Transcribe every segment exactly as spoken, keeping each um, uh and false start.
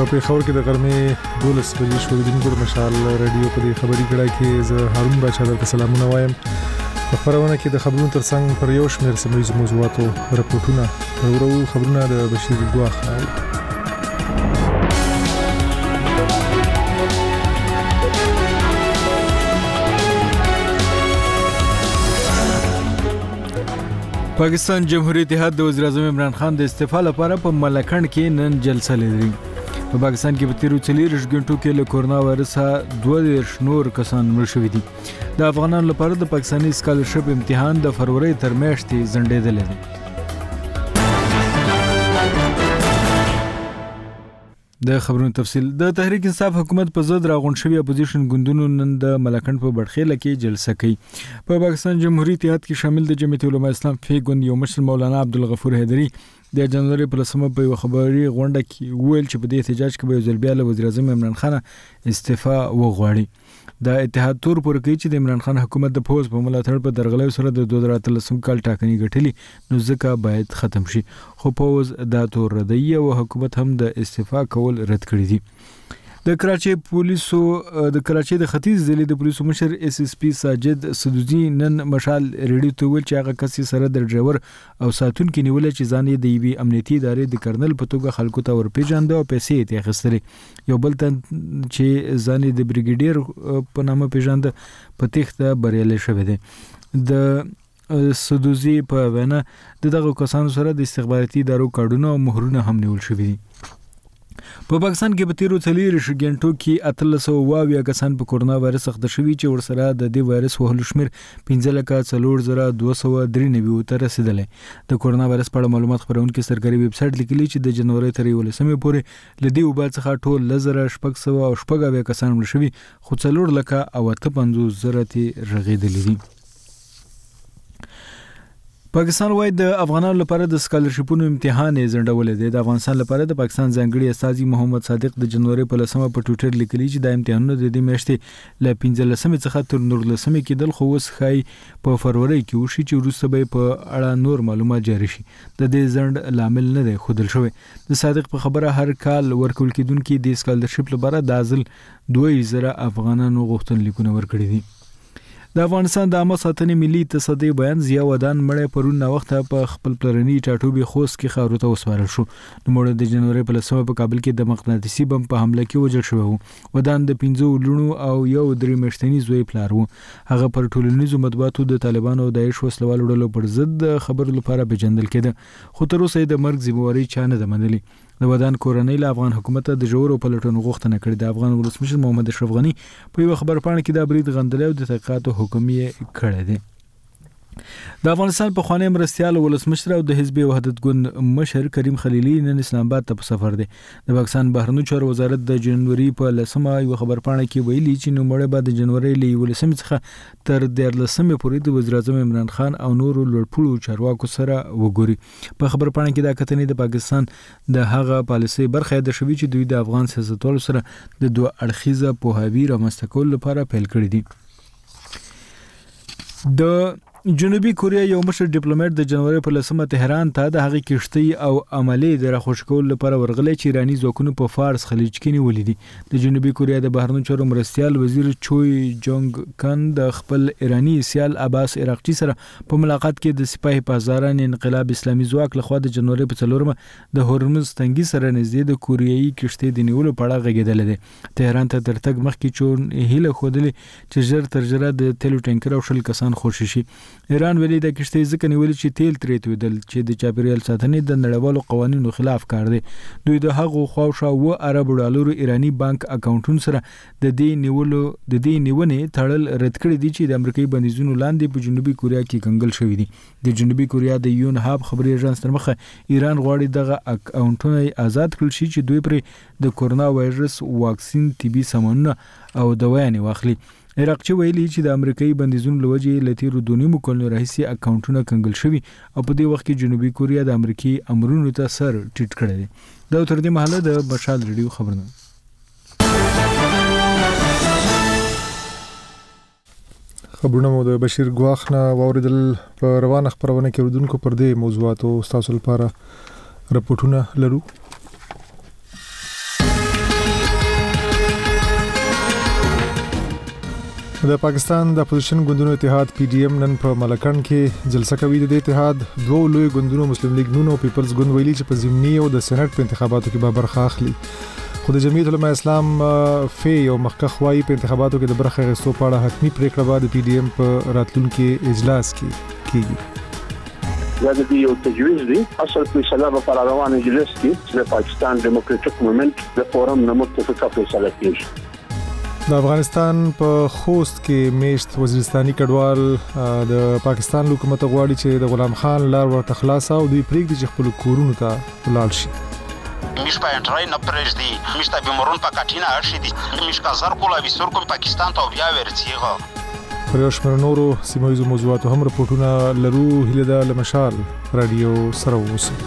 پیښور کې د غرمې دولس بجې شو د دینګور مشال رادیو په دې خبري کړه کې زه هارون بچا درته سلامونه وایم. په خبرونه کې د خبرونو ترڅنګ پر یو شمېر سیمه موضوعاتو راپورټونه ورو خبرونه د بشیر ګواخ پاکستان جمهوریت اتحاد د وزیر اعظم عمران خان د استعفا لپاره په ملکند کې نن جلسه لري. په پاکستان کې په تیرو څلوېښتو غنټو کې له کورونا وایرس دوه دېرش نور کسان مړه شوي دي. د افغانانو لپاره د پاکستاني سکالرشپ امتحان د فروری تر میاشتې ځنډېدلی دی. د خبرونو تفصیل. د تحریک انصاف حکومت په ضد راغونډ شوي اپوزیشن ګوندونو نن د ملکند په بړخیله کې جلسه کوي. په پاکستان جمهوریت اتحاد کې شامل د جمعیت علماء اسلام فی ګوند یو مشر مولانا عبدالغفور حیدری د جنوري په لسمه په یو خبري غونډه کې ویل چې په دې احتجاج کې به یو ځل بیا له وزیر اعظم عمران خان استعفا وغواړي. د اتحاد تور پر کوي چې د عمران خان حکومت د پوز په ملاتړ په درغلۍ سره د دوه زره اتلسم کال ټاکنې ګټلې نو ځکه باید ختم شي. خو پوز دا تور ردی او حکومت هم د استعفا کول رد کړی دي. د کراچي پولیسو د کراچي د ختیځ ضلع د پولیسو مشر اس اس پی ساجد سدوزي نن مشال ریډیو ته ویل چې هغه کس سره د ډرایور او ساتونکو نیول چې ځان یې د یوې امنیتي ادارې د کرنل په توګه خلکو ته ورپېژانده او پیسې یې اخیستلې. یو بل تن چې ځان یې د بریګیډیر په نامه پیژانده په تېښته بریالی شوی دی. د سدوزي په وینا د دغه کسانو سره د استخباراتي ادارو کارډونه او مهرونه هم نیول شوي دي. په پاکستان کې په تیرو څلوېښتو غنټو کې اتلس سوه اویا کسان په کورونا وایرس اخته شوي چې ورسره د دې وایرس وهلو شمېر پنځه لکه څلور زره دوه سوه درې نوي ته رسېدلی. د کورونا وایرس په اړه معلومات خپرونکي سرکاري ویب سایټ لیکلي چې د جنوري تر یولسمې پورې له دې وبا څخه ټول لس زره شپږ سوه او شپږ اویا کسان مړه شوي خو څلور لکه او اته پنځوس زره ترې رغېدلي دي. پاکستان وايي د افغانانو لپاره د سکالرشپونو امتحان یې ځنډولی دی. د افغانستان لپاره د پاکستان ځانګړي استازي محمد صادق د جنوري په لسمه په ټویټر لیکلي چې دا امتحانونه د دې میاشتې له پنځلسمې څخه تر نولسمې کېدل خو اوس ښایي په فروری کې وشي چې وروسته به په اړه نور معلومات جاري شي. د دې ځنډ لامل نه دی ښودل شوی. د صادق په خبره هر کال ورکول کېدونکي د سکالرشپ لپاره د ځل دوه زره افغانانو غوښتنلیکونه ورکړي دي. د افغانستان د عامه ساتنې ملي تصدی بیان ضیا ودان مړی پرون ناوخته په خپل پلرني ټاټوبي خوست کې خاورو ته وسپارل شو. نوموړی د جنوري په لسمه په کابل کې د مقناطیسي بم په حمله کې وژل شوی و. ودان د پنځو لوڼو او یو درې میاشتني زوی پلار و. هغه پر ټولنیزو مطبوعاتو د طالبانو او داعش وسلوالو ډلو پر ضد خبرو لپاره پیژندل کېده خو تر اوسه یې د مرګ ذمہواري چا نه ده منلې. د ودان کورنۍ له افغان حکومت د ژورو پلټنو غوښتنه کړې. د افغان ولسمشر محمد اشرف غني په یو خبرپاڼه کې د برید غندلې او د تحقیقاتو حکم یې کړی دی. د افغانستان پخوانی مرستیال ولسمشر او د حزب وحدت ګوند مشر کریم خلیلي نن اسلام آباد ته په سفر دی. د پاکستان بهرنیو چارو وزارت د جنوري په لسمه یو خبرپاڼه کې ویلي چې نوموړی به د جنوري له یولسمې څخه تر دیارلسمې پورې د وزیر اعظم عمران خان او نورو لوړپوړو چارواکو سره وګوري. په خبرپاڼه کې دا کتنې د پاکستان د هغه پالیسۍ برخه ده شوي چې دوی د افغان سیاستوالو سره د دوه اړخیزه پوهاوي رامنځته کولو لپاره پیل کړي دي. د جنوبي کوریا یو مشر ډیپلوماټ د جنوري په لسمه تهران ته د هغې کښتۍ او عملي د راخوش کولو لپاره ورغلی چې ایراني ځواکونو په فارس خلیج کې نیولي دي. د جنوبي کوریا د بهرنیو چارو مرستیال وزیر چوی جونګ کن د خپل ایراني سیال عباس عراقچي سره په ملاقات کې د سپاه پاسداران انقلاب اسلامي ځواک لخوا د جنوري په څلورمه د هورمز تنګي سره نږدې د کوریایي کښتۍ د نیولو په اړه غږېدلی دی. تهران ته تر تګ مخکې چون هیله ښودلې چې ژر تر ژره د تیلو ټینکر او شل کسان خوشي شي. ایران ویلي د کښتۍ ځکه نیولې چې تیل ترې تویدل چې د چاپیریال ساتنې د نړیوالو قوانینو خلاف کار دی. دوی د هغو خواوشا اوه اربو ډالرو ایراني بانک اکاونټونو سره د دې نیولو د دې نیونې تړل رد کړي دي چې د امریکایي بندیزونو لاندې په جنوبي کوریا کې کنګل شوي دي. د جنوبي کوریا د یون هاب خبري ایجنس تر مخه ایران غواړي دغه اکاونټونه آزاد کړل شي چې دوی پرې د کورونا وایرس واکسین طبي سامانونه او دوايانې واخلي. عراقچي ویلي چې د امریکایي بندیزونو له وجې له تېرو دوه نیمو کلونو راهیسې اکاونټونه کنګل شوي او په دې وخت کې جنوبي کوریا د امریکایي امرونو ته سر ټیټ کړی دی. دا تر دې مهاله د مشال ریډیو خبرونه. خبرونه مو د بشیر ګواخ نه واوریدل. په روانه خبرونه کې اردوونکو پر دې موضوعاتو ستاسو لپاره رپورټونه لرو. د پاکستان د اپوزیشن ګوندونو اتحاد پی ډی ایم نن په ملکن کې جلسه کوي. د اتحاد دوه لوی ګوندونو مسلم لیگ نون او پیپلز ګوند ویلي چې په ضمني او د سېنات په انتخاباتو کې به برخه اخلي. خو د جمعیت علماء اسلام فی او مخکخ وايي په انتخاباتو کې د برخه اخیستو په اړه حتمی پریکړه به د پی ډی ایم په راتلونکي اجلاس کې کیږي. دا د یو تجویز دی اصل فیصله به پر روان اجلاس کې د پاکستان ډیموکراټک موومېنټ د فورم نه متفقه فیصله کیږي. د افغانستان په خوست کې میشت وزیرستاني کډوال د پاکستان حکومت غواړي چې د غلام خان لار ورته خلاص او دوی پریږدي چې خپل کورونو ته ولاړ شي. میش په انټرای نه پرېږدي میش ته بیمارون په کټینه ارشي دي میش کا زر کولا وستور کوم پاکستان ته بیا ورڅیغه. پر یو شمېر نورو سیمایي موضوعاتو هم راپورټونه لرو. هیله ده له مشال رادیو سره اوسئ.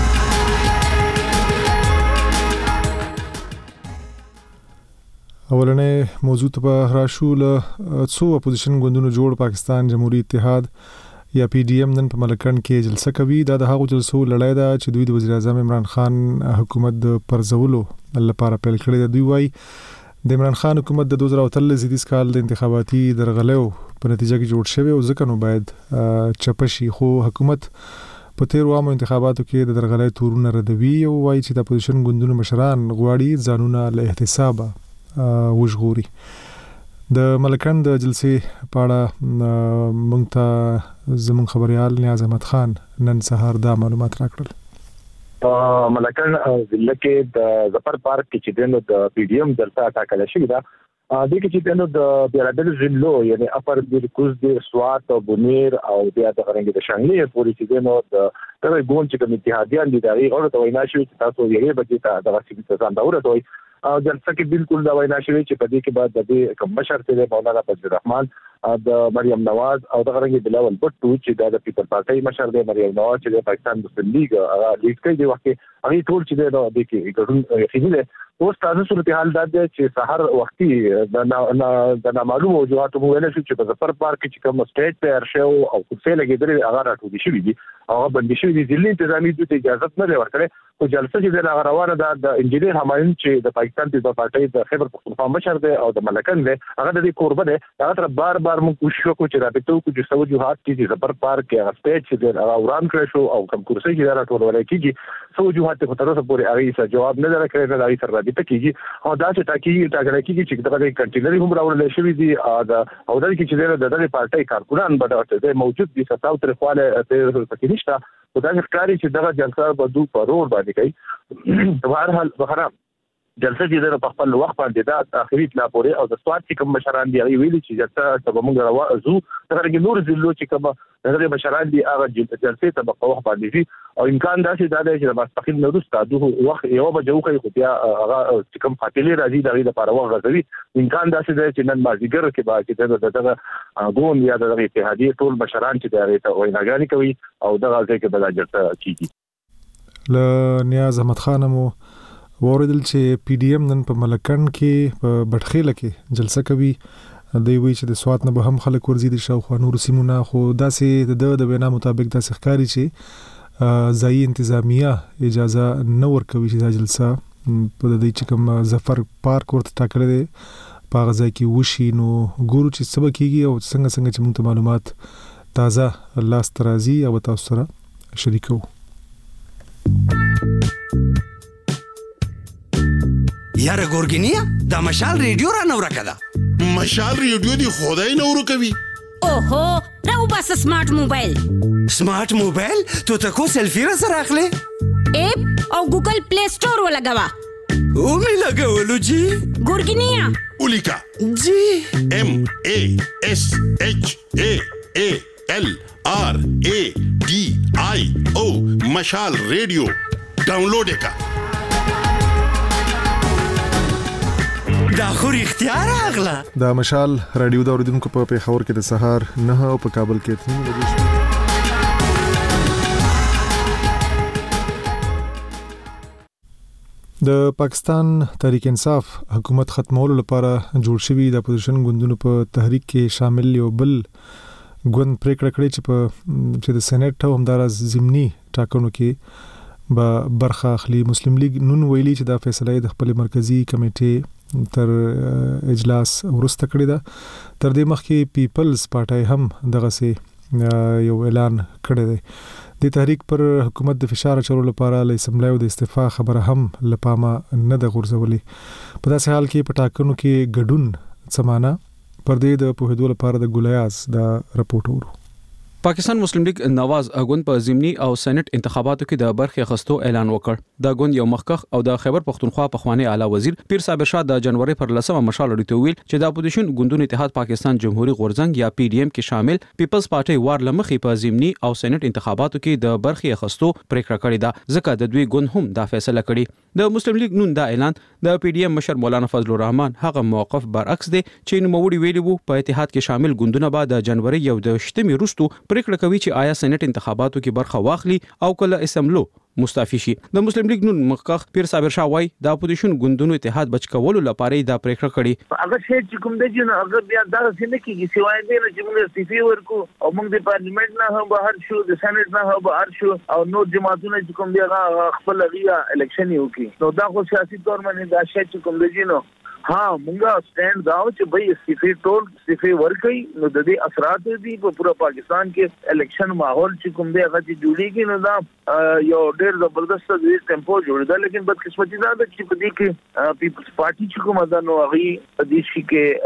اولنې موضوع ته راشو. له څو اپوزیشن ګوندونو جوړ پاکستان جمهوریت اتحاد یا پی ډی ایم نن په ملکن کې جلسه کوي. دا د هغو جلسو لړۍ ده چې دوی د وزیر اعظم عمران خان حکومت د پرځولو لپاره پیل کړی ده. دوی وايي د عمران خان حکومت د دوه زره اتلس زیدیز کال د انتخاباتي درغلیو په نتیجه کې جوړ شوی او ځکه نو باید چپشي. خو حکومت په تیر عامو انتخاباتو کې د درغلۍ تورونه ردوي او وايي چې د اپوزیشن ګوندونو مشران غواړي ځانونه له احتسابه وژغوري. د ملکن د جلسې په اړه مونږ ته زموږ خبريال نیاز احمد خان نن سهار دا معلومات راکړل. په ملکن ضلع کې د ظفر پارک کې چې دنو د پی ډی ایم جلسه ټاکل شوې ده. د کې چې دنو د بیرادل ضلعو یعنی اپر بیرکوز د سوات او بنیر او بیا د غرنګ د شانګلې پورې چې دنو د تر ګون چې کوم اتحادیان دي دا غوړ ته وینا شوې چې تاسو یې به ته د واسطې ته ځان دا ورته او جلسه کې بالکل دا وینا شوې چې په دې کې بعد د دې کوم مشر ته مولانا فضل الرحمن د مریم نواز او د غرنګ بلاول بټو چې د پیپل پارټي مشر دی مریم نواز چې د پاکستان مسلم لیگ هغه لیډ کوي د وخت هغه ټول چې د دې کې ګډون یقیني دی. اوس تاسو صورتحال دا دی چې سحر وختي د د نامعلوم وجوهات مو ویل شو چې په ظفر پارک کې کوم سټیټ په ارشو او څه لګیدل هغه راټول شوی دي او بندي شوی دي. ځلې انتظامی د اجازه نه لري او جلسه چې د روانه د انجینیر همایون چې د پاکستان د پارټي د خیبر پختونخوا مشر دی او د ملکن دی هغه د دې قربه دی. هغه تر بار بار موږ کوشش وکړو چې رابطو کو چې سو وجوهات چې ظفر پارک کې هغه سټیټ چې د اوران کړی شو او کوم کرسي چې راټول ولای کیږي سو وجوهات په تر اوسه پورې هغه څه جواب نه درکړي نه هغه سره رابطه کیږي او دا چې تاکي ټاګل کیږي چې دغه کنټینر هم راوړل شوی دی او د دغه کې چې د دغه پارټي کارکونان به موجود دي تاسو تر خواله ته پکې نشته او دا ښکاري چې دغه جلسه به دوه پرور باندې کوي. په هر حال بخره جلسه چې د خپل وخت باندې دا اخري لا پورې او د سواد چې کوم مشران دی ویلي چې جلسه ته موږ راوځو دغه نور ضلعو چې کوم دغه مشران دی هغه جلسه ته په وخت باندې دي او امکان دا چې دا دی چې مستقیم نو رستا دوه وخت یو بجو کوي خو بیا هغه چې کوم فاطمه راځي دغه لپاره وخت غوي. امکان دا چې چې نن مازیګر کې با چې دغه ګون یا دغه اتحادیه ټول مشران چې دغه ته ویناګانی کوي او دغه ځای کې بل جلسه کیږي. ل نیاز احمد خان مو وردل چې پی ډی ایم نن په ملکن کې په بټخېله کې جلسه کوي. دوی وایي چې د سوات نه به هم خلک ورځي د شاوخوا نور سیمونه خو داسې د د وینا مطابق داسې ښکاري چې ځایي انتظامیه اجازه نه ورکوي چې دا جلسه په دې چې کوم ظفر پارک ورته ټاکل دی په هغه ځای کې وشي. نو ګورو چې څه به کېږي او څنګه څنګه چې موږ ته معلومات تازه لاس ته راځي او تاسو سره شریکو. یاره ګورګینیا دا مشال ریډیو را نو راکړه. مشال ریډیو دی خدای نو ورو کوي. اوهو راو بس سمارټ موبایل. سمارټ موبایل ته تاسو سلفي را سره اخلي اپ او ګوګل پلی سٹور ولګوا او می لګولو جی ګورګینیا اولیکا جی ام ا اس اچ ا ا ال ار ا ډي آی او مشال ریډیو ډاونلوډ کا. دا خو اختیار اغلا دا مشال رادیو دا اوریدونکو په پیښور کې د سهار نه او په کابل کې اته بجې. د پاکستان تحریک انصاف حکومت ختمولو لپاره جوړ شوی د اپوزیشن ګوندونو په تحریک کې شامل یو بل ګوند پریکړه کړې چې په چې د سېنات او همدارس ضمني ټاکنو کې به برخه اخلي. مسلم لیگ نون ویلي چې دا فیصله د خپل مرکزی کمیټې تر اجلاس ورسته کړی دا. تر دې مخکې پیپلز پارټي هم دغه سي یو اعلان کړی دی. د تحریک پر حکومت د فشار چورو لپاره له اسمبلی او د استعفا خبره هم لپامه نه د غورځولې. په داسې حال کې پټاکنو کې ګډون سمانه پر دې د پوهېدو لپاره د ګولیاز دا رپورټ ورو. پاکستان مسلم لیگ نواز غوند په ضمني او سېنات انتخاباتو کې د برخې اخیستو اعلان وکړ. د غوند یو مخکخ او د خیبر پختونخوا پخوانی اعلی وزیر پیر صابر شاه د جنوري پر لسمه مشال لري ویل چې د اپوزیشن ګوندونو اتحاد پاکستان جمهوریت غورځنګ یا پی ډی ایم کې شامل پیپلز پارټي وار لمخې په ضمني او سېنات انتخاباتو کې د برخې اخیستو پریکړه کړې ده، ځکه د دوی ګوند هم دا فیصله کړې. د مسلم لیگ نون دا اعلان د پی ډی ایم مشر مولانا فضل الرحمن هغه موقف برعکس دی چې نوموړي ویلي وو په اتحاد کې شامل ګوندونه به د جنوري یو د شتمي وروسته پریکړه کوي چې آیا سېنات انتخاباتو کې برخه واخلي او کله اسمبلو مستعفي شي. د مسلم لیگ نون مخکخ پیر صابر شاه وای د اپوزیشن ګوندونو اتحاد بچ کولو لپاره دا پریکړه کړې. هغه شی چې کوم د جن هغه بیا دا څنګه کیږي سوای دی چې موږ استعفا ورکو او موږ د پارلیمنت نه هم بهر شو، د سېنات نه هم بهر شو او نو جماعتونه چې کوم دی خپل غیا الیکشن یو کی نو دا خو سیاسي تور باندې دا شی چې کوم دی جنو ها مونږه سټاند داو چې به استعفا ټول استعفا ورکړي نو د دې اثرات دي په پورا پاکستان کې الیکشن ماحول چې کوم دی هغه چې جوړیږي نو دا یو ډېر زبردست د ټیمپو جوړیدا. لیکن بدقسمتي دا ده چې په دې کې پیپلز پارټي چې کومه ده نو هغه په دې شي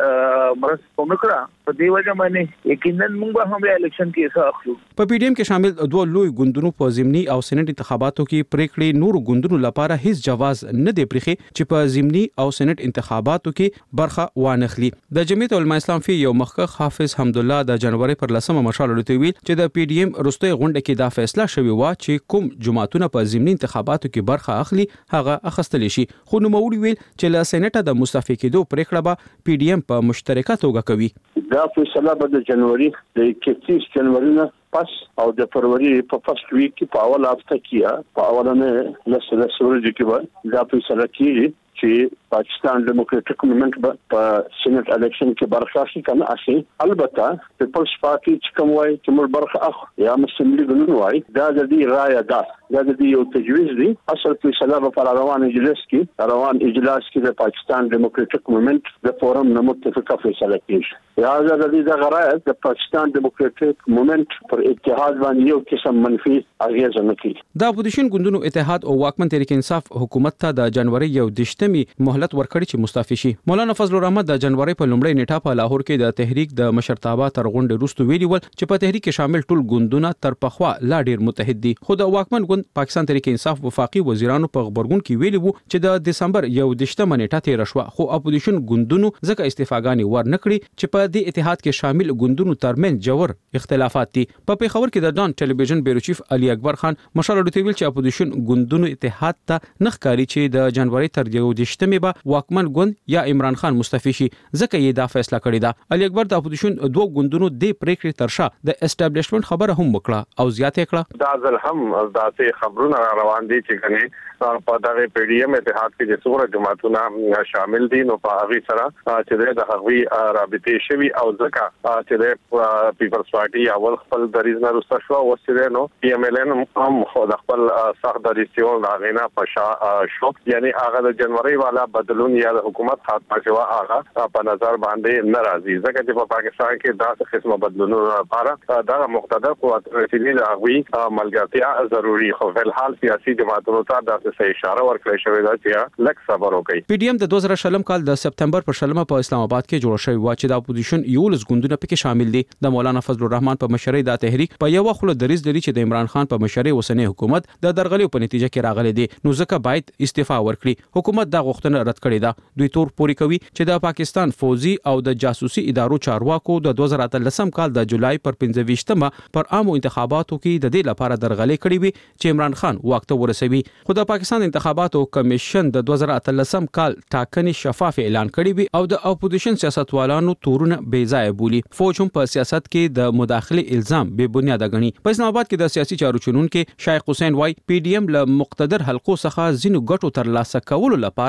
کې مرسته وکړه. په دې وجه باندې یقینا موږ هم الیکشن کې حصہ اخلو. په پی ډی ایم کې شامل دوه لوی ګوندونو په ضمني او سېنات انتخاباتو کې پریکړې نور ګوندونو لپاره هیڅ جواز نه دی پرخي چې په ضمني او سېنات انتخاباتو کې برخه وانخلي. د جمعیت العلماء اسلام فی یو مخکخ حافظ حمد الله د جنوري پر لسمه مشال لري ویل چې د پی ډی ایم رستوي غونډه کې دا فیصله شوی و چې کوم جماعتونه په ضمني انتخاباتو کې برخه اخلي هغه اخستل شي. خو نو موري ویل چې له سېنات د مستعفي کېدو پریکړه به پی ډی ایم په مشترکه توګه کوي. دا فیصله به د جنوري د اکتیس جنوري نه پس او د فروری په فرست ویک کې په اول هفته کې په اولنه لسه لسه ورځې کې به دا فیصله کیږي چې پاکستان ډیموکراټک موومېنټ په سېنات الیکشن کې برخه اخلي کنه اخلي. البته پیپلز پارټي چې کوم وایي چې موږ برخه اخلو یا مسلم لیگ نو وایي دا د دې رائے ده، دا د دې یو تجویز دی. اصل فیصله په روان اجلاس کې روان اجلاس کې د پاکستان ډیموکراټک موومېنټ د فورم نه متفقه فیصله کیږي. یا د دې د رائے د پاکستان ډیموکراټک موومېنټ پر اتحاد باندې یو قسم منفي اغیز نه کوي. د اپوزیشن ګوندونو اتحاد او واکمن تحریک انصاف حکومت ته د جنوري یو دشتمي مهلت ورکړی چې مستعفي شي. مولانا فضل الرحمن د جنوري په لومړۍ نیټه په لاهور کې د تحریک د مشرتابه تر غونډې وروسته ویلي ول چې په تحریک کې شامل ټول ګوندونه تر پخوا لا ډیر متحد دي. خو د واکمن ګوند پاکستان تحریک انصاف وفاقي وزیرانو په خبرګون کې ویلي وو چې د دسمبر یو دشتمه نیټه تیر شو، خو اپوزیشن ګوندونو ځکه استعفاګانی ور نکړي چې په دې اتحاد کې شامل ګوندونو ترمن جوړ اختلافات دي. په پیښور کې د ډان ټلویزیون بیرو چیف علي اکبر خان مشال لري ویل چې اپوزیشن ګوندونو اتحاد ته نخکاری چې د جنوري تر یو دشتمه به واکمن ګوند یا عمران خان مستعفي شي، ځکه یې دا فیصله کړې ده. علي اکبر د اپوزیشن دوه ګوندونو د پریکړې ترشا د اسټابلیشمنت خبره هم وکړه او زیاته کړه. دا ځل هم داسې خبرونه روان دي چې کني په دغه پی ډی ایم اتحاد کې چې څومره جماعتونه شامل دي نو په هغه سره چې د هغوی رابطې شوي او ځکه چې د پیپلز پارټي اول خپل دریځ نه رسته شو او چې نو پی ایم ال ان هم خپل خپل سخت دریځ دا غینا پښا شو، یعنی هغه د جنوري والا بدلون یا د حکومت خاطر شو هغه په نظر باندې ناراضي، ځکه چې په پاکستان کې داسې قسمه بدلونونه لپاره دا مقتدر قوت رسنۍ د هغوی ملګرتیا ضروری خو په الحال سیاسي جماعتونو ته داسې اشاره ورکړل شوې ده چې لک صبر وکړي. پی ډی ایم د دوه زره شلم کال د سپتمبر پر شلمه په اسلام آباد کې جوړ شوی و چې د اپوزیشن یو لس ګوندونه پکې شامل دي. د مولانا فضل الرحمن په مشرۍ د تحریک په یو خلو دریځ لري چې د عمران خان په مشرۍ اوسنۍ حکومت د درغلي په نتیجه کې راغلي دي، نو ځکه باید استعفا ورکړي. حکومت دا غوښتنه رد کړې ده. دوی تور پوري کوي چې د پاکستان فوزي او د جاسوسي ادارو چارواکو د دوه زره اتلسم کال د جولای پر پنځه ویشتمه پر عامو انتخاباتو کې د دې لپاره درغلي کړې وي چې عمران خان واک ته ورسوي. خو د پاکستان انتخاباتو کمیشن د دوه زره اتلسم کال ټاکنې شفاف اعلان کړی وي او د اپوزیشن سیاستوالانو تورونه بې ځای بولي. فوج هم په سیاست کې د مداخله الزام بې بنیاده غني. په اسلام آباد کې د سیاسي چارو چلونکو شایخ حسین وای پی ډی ایم له مقتدر حلقو څخه ځینو ګټو تر لاسه کولو لپاره خپل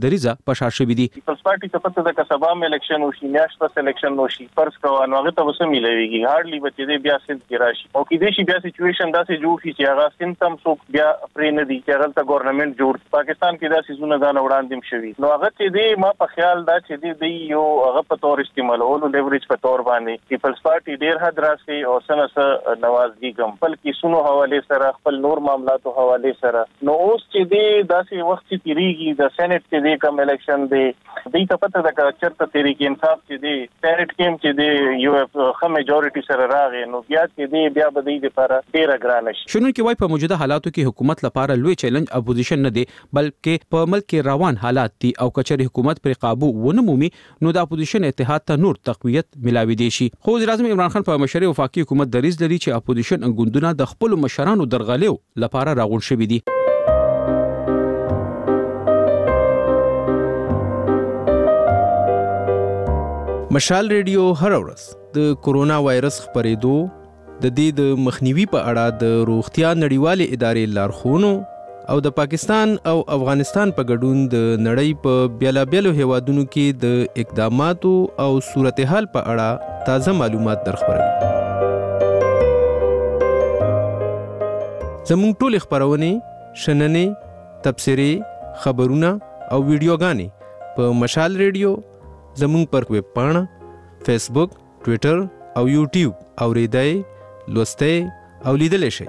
دریزه په شا شوې دي. پیپلز پارټي څخه پته د کسبا الیکشن وشي میاشت پس الیکشن وشي فرض کوو نو هغه ته وسه ملويږي هارډلی بچې دې بیا سند کې راشي او کې دې شي بیا سچويشن داسې جوړ شي چې هغه سیمټم سو بیا پرې نه دي چې هغه ته ګورنمنت جوړ پاکستان کې داسې زونه ځان وړاندې شوي نو هغه چې دې ما په خیال دا چې دې یو هغه په تور استعمالولو لیوریج په تور باندې پیپلز پارټي ډیر حد راسي او سنسه نوازګي ګم خپل کیسونو حواله سره خپل نور معاملاتو حواله سره نو اوس چې دې داسې وخت چې تیریږي د سېنات چې دې کوم الیکشن دی دې ته پته ده چې چرته تحریک انصاف چې دی سېنات کې چې دی یو خه میجورټي سره راغی نو بیا چې دی بیا به دې لپاره ډیر ګران شي. شنو کې وای په موجوده حالاتو کې حکومت لپاره لوی چیلنج اپوزیشن نه دی بلکې په ملک کې روان حالات دي او کچري حکومت پر قابو ونه مومي نو د اپوزیشن اتحاد ته نور تقویت ملاوي دي شي. خو وزیر اعظم عمران خان په مشرۍ وفاقي حکومت دریز لري چې اپوزیشن ګوندونه د خپل مشرانو درغلیو لپاره راغون شوي دي. مشال ریډیو هر ورځ د کورونا وایرس خپرېدو د دې د مخنیوي په اړه د روغتیا نړیوالې ادارې لارښوونو او د پاکستان او افغانستان په ګډون د نړۍ په بیلابیلو هیوادونو کې د اقداماتو او صورتحال په اړه تازه معلومات درخبروي. زموږ ټول خبرونه شننې تبصرې خبرونه او ویډیوګانې په مشال ریډیو زموږ پر ویب پاڼه فیسبوک ټویټر او یوټیوب اوریدای لوستای او لیدل شي.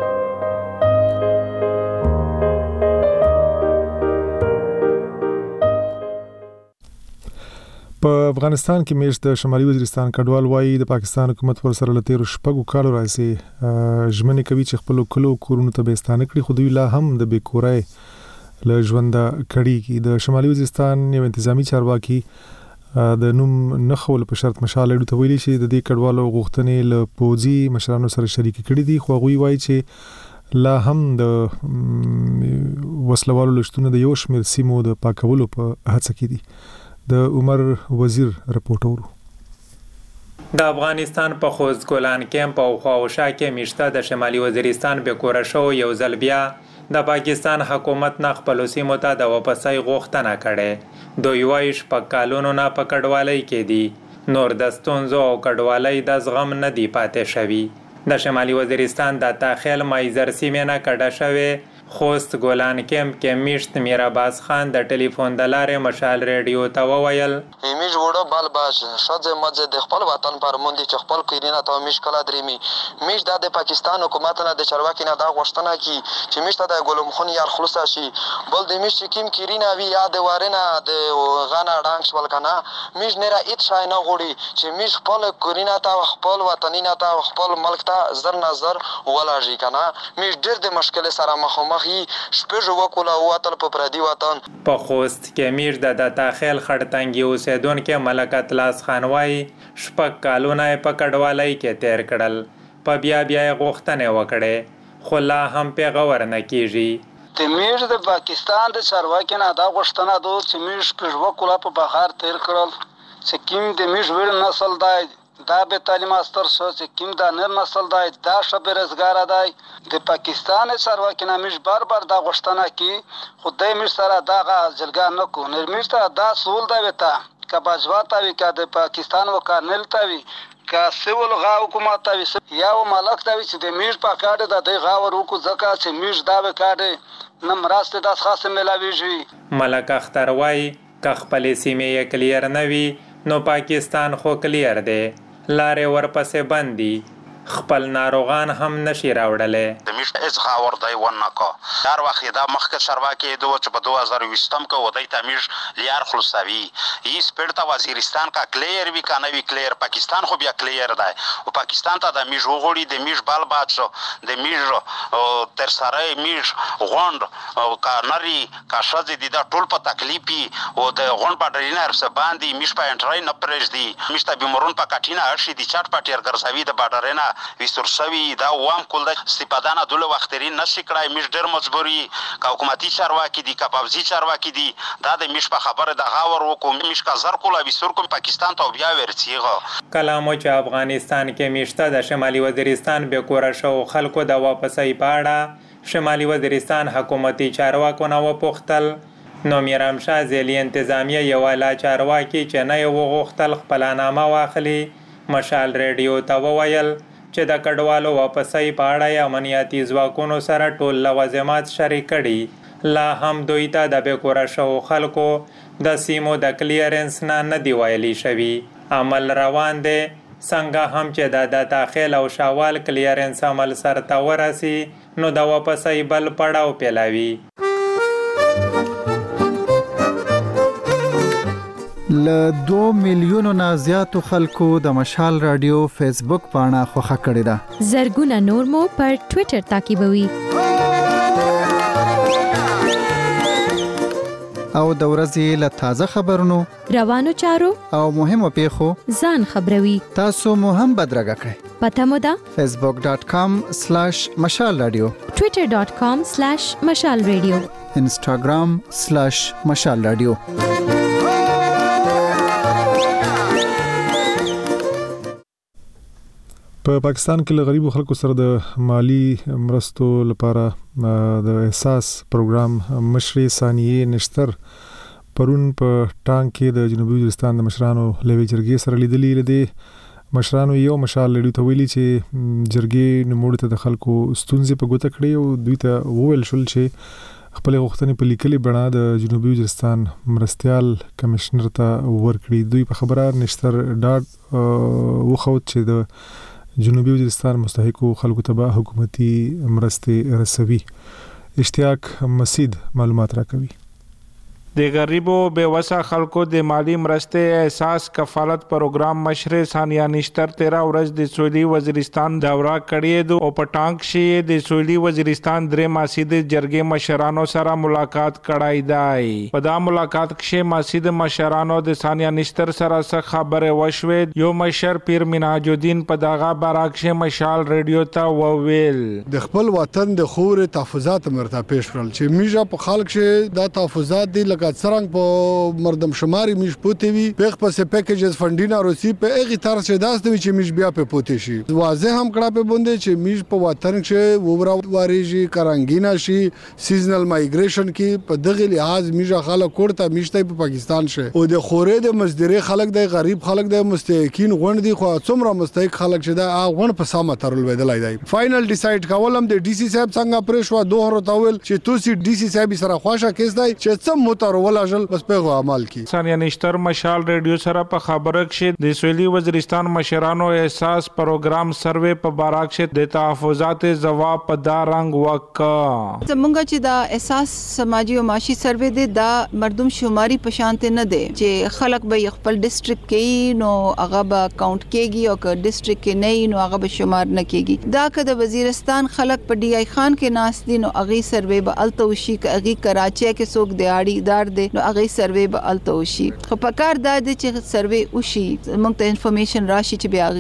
په افغانستان کې میشت د شمالي وزیرستان کډوال وایي د پاکستان حکومت ور سره لته شپږو کالو راځي ژمنې کوي چې خپل کلو کورونو ته بهستانه کړي خو دوی لا هم د بیکورای له ژوند کړي کی د شمالي وزیرستان یو انتظامی چارواکي د نوم نخول په شرط مشال اډو ته ویلي چې د دې کډوالو غوښتنې له پوزي مشرانو سره شریک کړي دي خو غوي وایي چې لا هم د وسلوالو لشتونه د یو شمېر سیمو د پاکولو په هڅه کې دي. د عمر وزیر رپورټورو د افغانستان په خوست ګولان کیمپ او خواوشا کې میشته د شمالي وزیرستان به کور شو یو ځل بیا د پاکستان حکومت نه خپل سیمو ته د واپسۍ غوښتنه کړې. دوی وایي شپږ کالونو نه په کډوالۍ کې دي نور د ستونزو او کډوالۍ د زغم نه دی پاتې شوي. د شمالي وزیرستان د تاخیل مایزر سیمې نه کډه شوې خوست ګولان کیمپ کې میشت میراباز خان د ټلیفون د لارې مشال ریډیو ته وویل میش وړو بال باج شځه مزه د خپل وطن پر مونږ چې خپل کورینه ته میش کلا درېمي میش د پاکستان حکومت نه د چرواکي نه دا غوښتنه کی چې میش ته د ګلم خون یار خلاص شي بل د میش کیم کیرینا وی یاد ورنه د غانا ډانګ شول کنه میش نه را ایت شای نه غوړي چې میش خپل کورینه ته خپل وطنینه ته خپل ملک ته زر نظر ولاږي کنه میش ډېر د مشکل سره مخ شپږ وکولا واتل په پردي وطن. په خوست کې میر د داتاخیل خړتنګي اوسیدونکو ملکت لاس خان وای شپږ کالونه په کډوالۍ کې تیر کړل په بیا بیا غوښتنه وکړي خو لا هم پیغور نه کیږي. د میر د پاکستان د چارواکي نه دا غوښتنه ده چې میر شپږ وکولا په بهر تیر کړل چې کیم د میر وړ نسل دی دا به تعلیم استر شو چې کیم دا نر نسل دی دا شبه رزګار دی. د پاکستان چارواکي نامیش بار بار دا غوښتنه کی خدای میر سره دا ځلګا نه کو نر میر ته دا سول دا وتا کباجوا تا وی کا د پاکستان وکارنل تا وی کا سیول غا حکومت تا وی یا ملک تا وی چې د میر په کاډه د دی غا ورو کو زکه چې میر دا و کاډه نم راسته د خاصه ملاویږي. ملک اختر وای ک خپل سیمه کلیر نه وی نو پاکستان خو کلیر دی لارې ورپسې بندي خپل ناروغان هم نشي راوړلې. د میش ازغا وردای ونکو هر وخت دا مخکې سرواکې دوه چې په دوه هزار وشتم کې ودای تمیش لیار خلاصوي هیڅ پړتا وزیرستان کا کلیر وی کنه وی کلیر پاکستان خو بیا کلیر دی او پاکستان ته د میش وغوړي د میش بال باچو د میش تر سره میش غوند او کانری کا شذ دي دا ټول په تکلیفي او د غوند په ډرینر سره باندې میش په انټرای نه پرېږ دي میش ته بیمرون په کټینا هرشي دي چټ پټیر ګرځوي د باډرنا وسترسوي دا وام کول د استفادانه دوله وختري نشي کړای میش ډېر مجبوري کا حکومتي چارواکي دي کا پوځي چارواکي دي دا د میش په خبره د غاور وکوم میش کا زر کولا وستر کوم پاکستان ته بیا ورسیغه. کلامو چې افغانستان کې میشته د شمالي وزیرستان به کور شو خلکو د واپسۍ پاړه شمالي وزیرستان حکومتي چارواکو نه وپوښتل نو میرامشاه ځیلی انتظامیه یو اعلی چارواکي چې نه یې وغوښتل خپله نامه واخلي مشال ریډیو ته وویل چې د کډوالو واپسۍ په اړه یې امنیتي ځواکونو سره ټول لوازمات شریک کړي لا هم دوی ته د بېکوره شوو خلکو د سیمو د کلیرنس نه نه دی ویلي شوي عمل روان دی څنګه هم چې د د داخل او شاوال کلیرنس عمل سرته ورسي نو د واپسۍ بل پړاو پیلوي له دوه میلیونو نه زیاتو خلکو د مشال رادیو فیسبوک پاڼه خوښه کړې ده. زرګونه نور مو پر ټوئیټر تعقیبوي. او د ورځې له تازه خبرونو روانو چارو او مهمو پیښو ځان خبروي. تاسو مو هم بدرګه کړئ. پته مو ده facebook dot com slash mashal radio twitter dot com slash mashal radio instagram slash mashal radio. په پاکستان کې له غریبو خلکو سره د مالی مرستو لپاره د احساس پروګرام مشرې ثانیه نشتر پرون په ټانک کې د جنوبي وزیرستان د مشرانو لوي جرګې سره لیدلې لیدې مشرانو یو مشال لړیو ته ویلي چې جرګې نموړ ته د خلکو ستونزې په ګوته کړې او دوی ته وویل شول چې خپل غوښتنې په لیکلي بڼه د جنوبي وزیرستان مرستيال کمشنر ته ورکړي. دوی په خبره نشتر ډاډ وخوت چې د جنوبي وزیرستان مستحقو خلکو ته به حکومتي مرستې رسوي. اشتیاق مسید معلومات راکوي. د غریبو بیوسه خلکو د مالی مرستې احساس کفالت پروګرام مشرې ثانیه نشتر تیرا ورځ د سویلي وزیرستان دورا کړې دو او پټانک شې د سویلي وزیرستان درې ماسید جرګې مشرانو سره ملاقات کړای دی. په دا ملاقات کې ماسید مشرانو د ثانیه نشتر سره څه خبره وشوه. یو مشر پیر مناج الدین په داغه باراکشه مشال ریډیو ته وویل د خپل وطن د خور تحفظات مرته پیش کړل چې میجا په خلک شه دا تحفظات دی څرنګ په مردم شماري میش پوتې وي په خپل پیکیجز فندینه روسي په اغه تر څه داس دی چې میش بیا په پوتې شي. واضح هم کړه په بوندې چې میش په وطن کې وورا واریږي کرانګینا شي سیزنل مایګریشن کې په دغه لحاظ میش خلک کوړه میشته په پاکستان شه او د خورې د مزدوري خلک د غریب خلک د مستحقین غوڼ دي خو څومره مستحق خلک شه دا غوڼ په سامه ترل ویدلای دی. فائنل ډیسایډ کولم د ډي سي صاحب څنګه پرېښو دوه ورو تاول چې توسي ډي سي صاحب سره خوښه کیس دی چې څم متر ولاجل بس په عمل کی. ثانیه نشتر مشال ریډیو سره په خبره کې د سویلي وزیرستان مشرانو احساس پروګرام سروې په باراک شه د تحفظات جواب په دا رنگ وکا زمونږ چې دا احساس سماجی او معاشي سروې دی دا مردم شماري په شانته نه دی چې خلک به خپل ډیسټریکټ کې نو هغه به کاونټ کېږي او که ډیسټریکټ کې نه نو هغه به شمار نه کېږي. دا که د وزیرستان خلک په ډي آی خان کې ناس دي نو هغه سروې به التوشي کې هغه کراچي کې څوک دیاړي دار دي نو هغه سروې به التوشي. خو په کار دا دي چې سروې وشي موږ ته انفارمیشن راشي چې بیا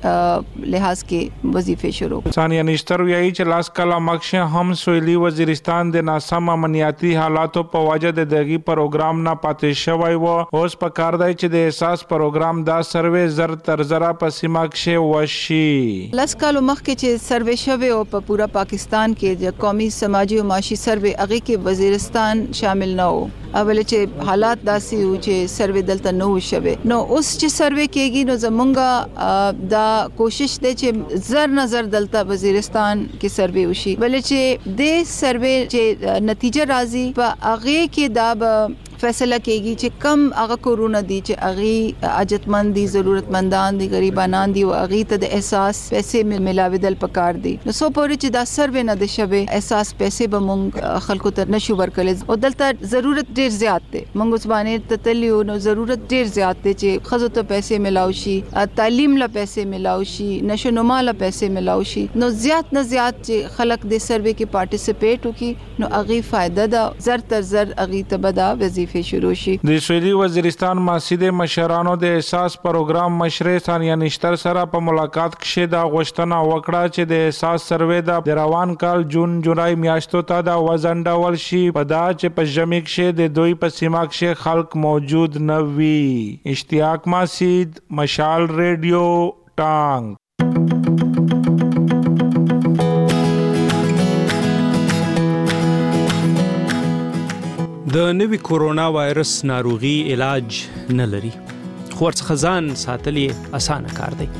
هغه لحاظ کې وظیفه شروع. ثانیه نشتر ویایي چې لاس کلا مخشه هم سویلي وزیرستان د ناسم امنیتي حالاتو په وجه د دغه پروګرام نه پاتې شوی و. اوس په کار دی چې د احساس پروګرام دا سروې زر تر زر په سیمه کې وشي. لاس کالو مخکې چې سروې شوی او په پورا پاکستان کې د قومي سماجی او معاشي سروې هغه کې وزیرستان شامل نه و. اول چې حالات داسي و چې سروې دلته نه وشوي نو اوس چې سروې کېږي نو زمونږه دا کوشش دی چې زر نظر دلته وزیرستان کې سروې وشي بلې چې د سروې چې نتیجه راځي په هغه کې دا فیصله کېږي چې کم هغه کورونه دي چې هغه حاجتمند دي ضرورتمندان دي غریبانان دي او هغه ته د احساس پیسې ملاویدل پکار دي. نو سو پورې چې دا سروې نه د شوي احساس پیسې به مونږ خلکو ته نشو ورکړل او دلته ضرورت ډیر زیات دی. مونږ اوس باندې تتلیو نو ضرورت ډیر زیات دی چې خزو ته پیسې ملاو شي تعلیم له پیسې ملاو شي نشو نما له پیسې ملاو شي نو زیات نه زیات چې خلک د سروې کې پارټیسپیټ وکړي نو هغه فائدہ ده زر تر زر هغه ته بدا وظیفه شروع شي. د سویلي وزیرستان ماسید مشرانو د احساس پروګرام مشرې ثانیه نشتر سره په ملاقات کې دا غوښتنه وکړه چې د احساس سروې د روان کال جون جولای میاشتو ته د وزن ډول شي په دا چې په ژمي کې د دوی په سیمه کې خلک موجود نه وي. اشتیاق مسید مشال ریډیو ټانګ. د نوي کورونا وایرس ناروغي علاج نه لري، خو ورڅخه ځان ساتل یې اسانه کار دی.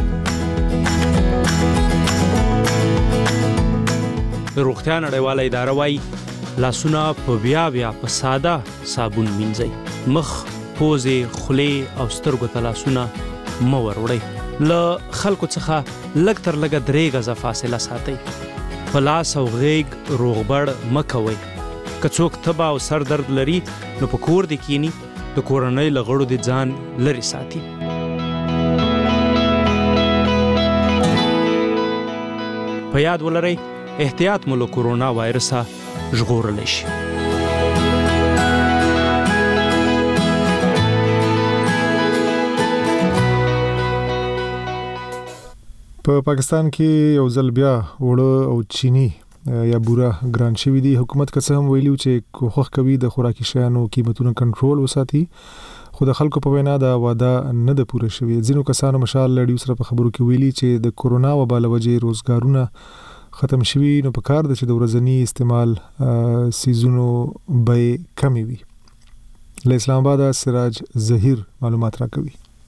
روغتیا نړیواله اداره وايي لاسونه په بیا بیا په ساده صابون مینځئ. مخ، پوزې، خولې او سترګو ته لاسونه مه ور وړئ. له خلکو څخه لږ تر لږه درې غزه فاصله ساتئ. په لاس او غیږ روغبړ مه کوئ. که څوک تبه او سر درد لري نو په کور دې کینی، د کورنۍ له غړو دې ځان لرې ساتي. په یاد ولرئ احتیاط مو له کورونا وایرسه ژغورلی شي. په پاکستان کې یو ځل بیا وړه او چینی یا بوره ګران شوی دی. حکومت که څه هم ویلیو چې کوښښ کوي د خوراکي شیانو قیمتونه کنټرول وساتي، خو د خلکو په وینا دا وعده نه ده پوره شوې. ځینو کسانو مشال رادیو سره په خبرو کې ویلي چې د کورونا وبا له وجې روزګارونه ختم شوي، نو په کار ده چې د ورځني استعمال سیزونو بیې کمې وي. له اسلام آباد سراج ظهیر معلومات راکوي.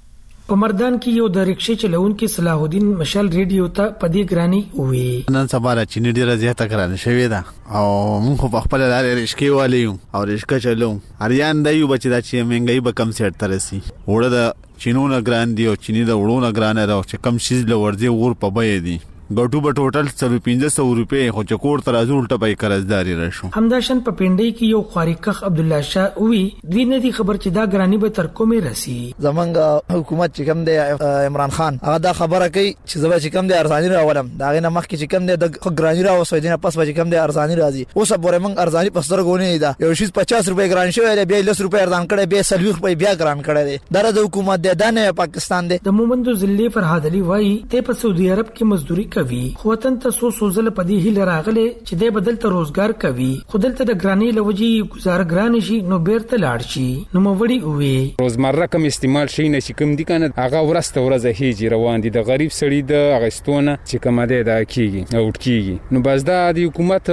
په مردان کې یو د رکشې چلونکي صلاح الدین مشال ریډیو ته په دې ګرانی وی نن سبا را چینی ډیره زیاته ګرانه شوې ده او موږ په خپل لارې رشکې والي او رشکه چلو اریان دی بچی دا چې منګي به کم سیټ ترسي. وړه د چینونه ګران دی او چینی د وړونه ګرانه ده چې کم شیز لورځي ور په بې دي. ګټو په ټوټل سلو پنځه سو روپے خو چکور تر ازو الټه پای قرضداري راشو. همداشن په پینډي کې یو خارقخ عبد الله شاه وی د نه دي خبر چې دا ګرانی به تر کومه رسی. زمونږ حکومت چې کوم دی عمران خان هغه دا خبره کوي چې زما چې کوم دی ارزانی راولم دا غنه مخ کې چې کوم دی د ګرانی راوسوي دینه پس به چې کوم دی ارزانی راځي. اوس به موږ ارزانی پستر غونې دا یو شیز پچاس روپے ګران شوی دی بیا لس روپے ارزان کړي بیا سلوخ په بیا ګران کړي دی. دا د حکومت دی دا نه پاکستان دی. د مومندو ضلع فرهاد علي وای ته په سعودي عرب کې مزدوري کوي، خو وطن ته سو سوزل په دې هیله راغله چې د بدل ته روزګار کوي، خو دلته د ګرانی لوجي گزار ګران شي نو بیرته لاړ شي. نو موړي وي روزمره کم استعمال شي نه چې کم دي کنه هغه ورسته ورځ هيجي روان دي. د غریب سړي د اغستونه چې کوم ده دا کیږي او کیږي. نو بس دا د حکومت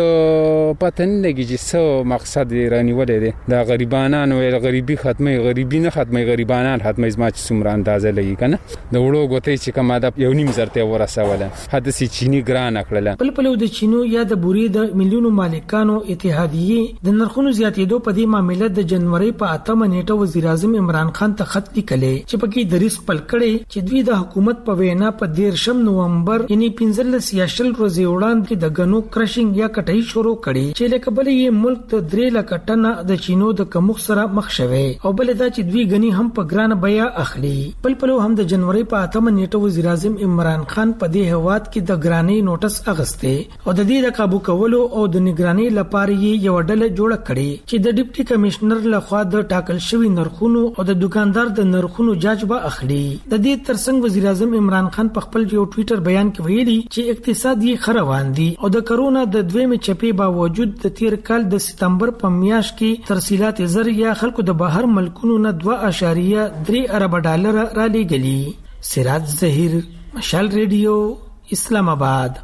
پته نه لګي چې څه مقصد رانیول دي. دا غریبانو او غریبي ختمه غریبي نه ختمه غریبانان ختمه زما چې څومره اندازه لګي کنه د وړو غوتې چې کوم ده یو نیم زرته ورسوله حدث چینی ګران نکړه. بل په لو د چینو یا د بوري د میلیونو مالکانو اتحادیه د نرخونو زیاتېدو په دې معاملې د جنوري په اتمه نیټه وزیر اعظم عمران خان ته خط لیکلې چې پکې د ریس پل کړي چې دوی د حکومت په وینا په دیرشم نومبر یعنی پنځلس یا شل ورځې وړاندې د غنو کرشینګ یا کټای شروع کړي چې لکه بل یې ملک ته درې لک ټنه د چینو د کمښت سره مخ شوه او بل دا چې دوی غني هم په ګران بیا اخلي. بل په لو هم د جنوري په اتمه نیټه وزیر اعظم عمران خان په دې هواد کې د ګرانی نوټس اغسته او د دې د قابو کولو او د نگرانی لپاره یو ډله جوړه کړي چې د ډیپټي کمشنر لخوا د ټاکل شوی نرخونو او د دکاندار د نرخونو جاج به اخلي. د دې ترڅنګ وزیر اعظم عمران خان په خپل یو ټوئیټر بیان کې ویلي چې اقتصاد یې خروان دي او د کرونا د دویمه چپی باوجود د تیر کال د سپتمبر په میاشت کې ترسیلات زر یا خلکو د بهر ملکونو نه دوه اعشاریه درې ارب ډالر را لېږلي. سراج ظهیر مشال ریډیو اسلام آباد.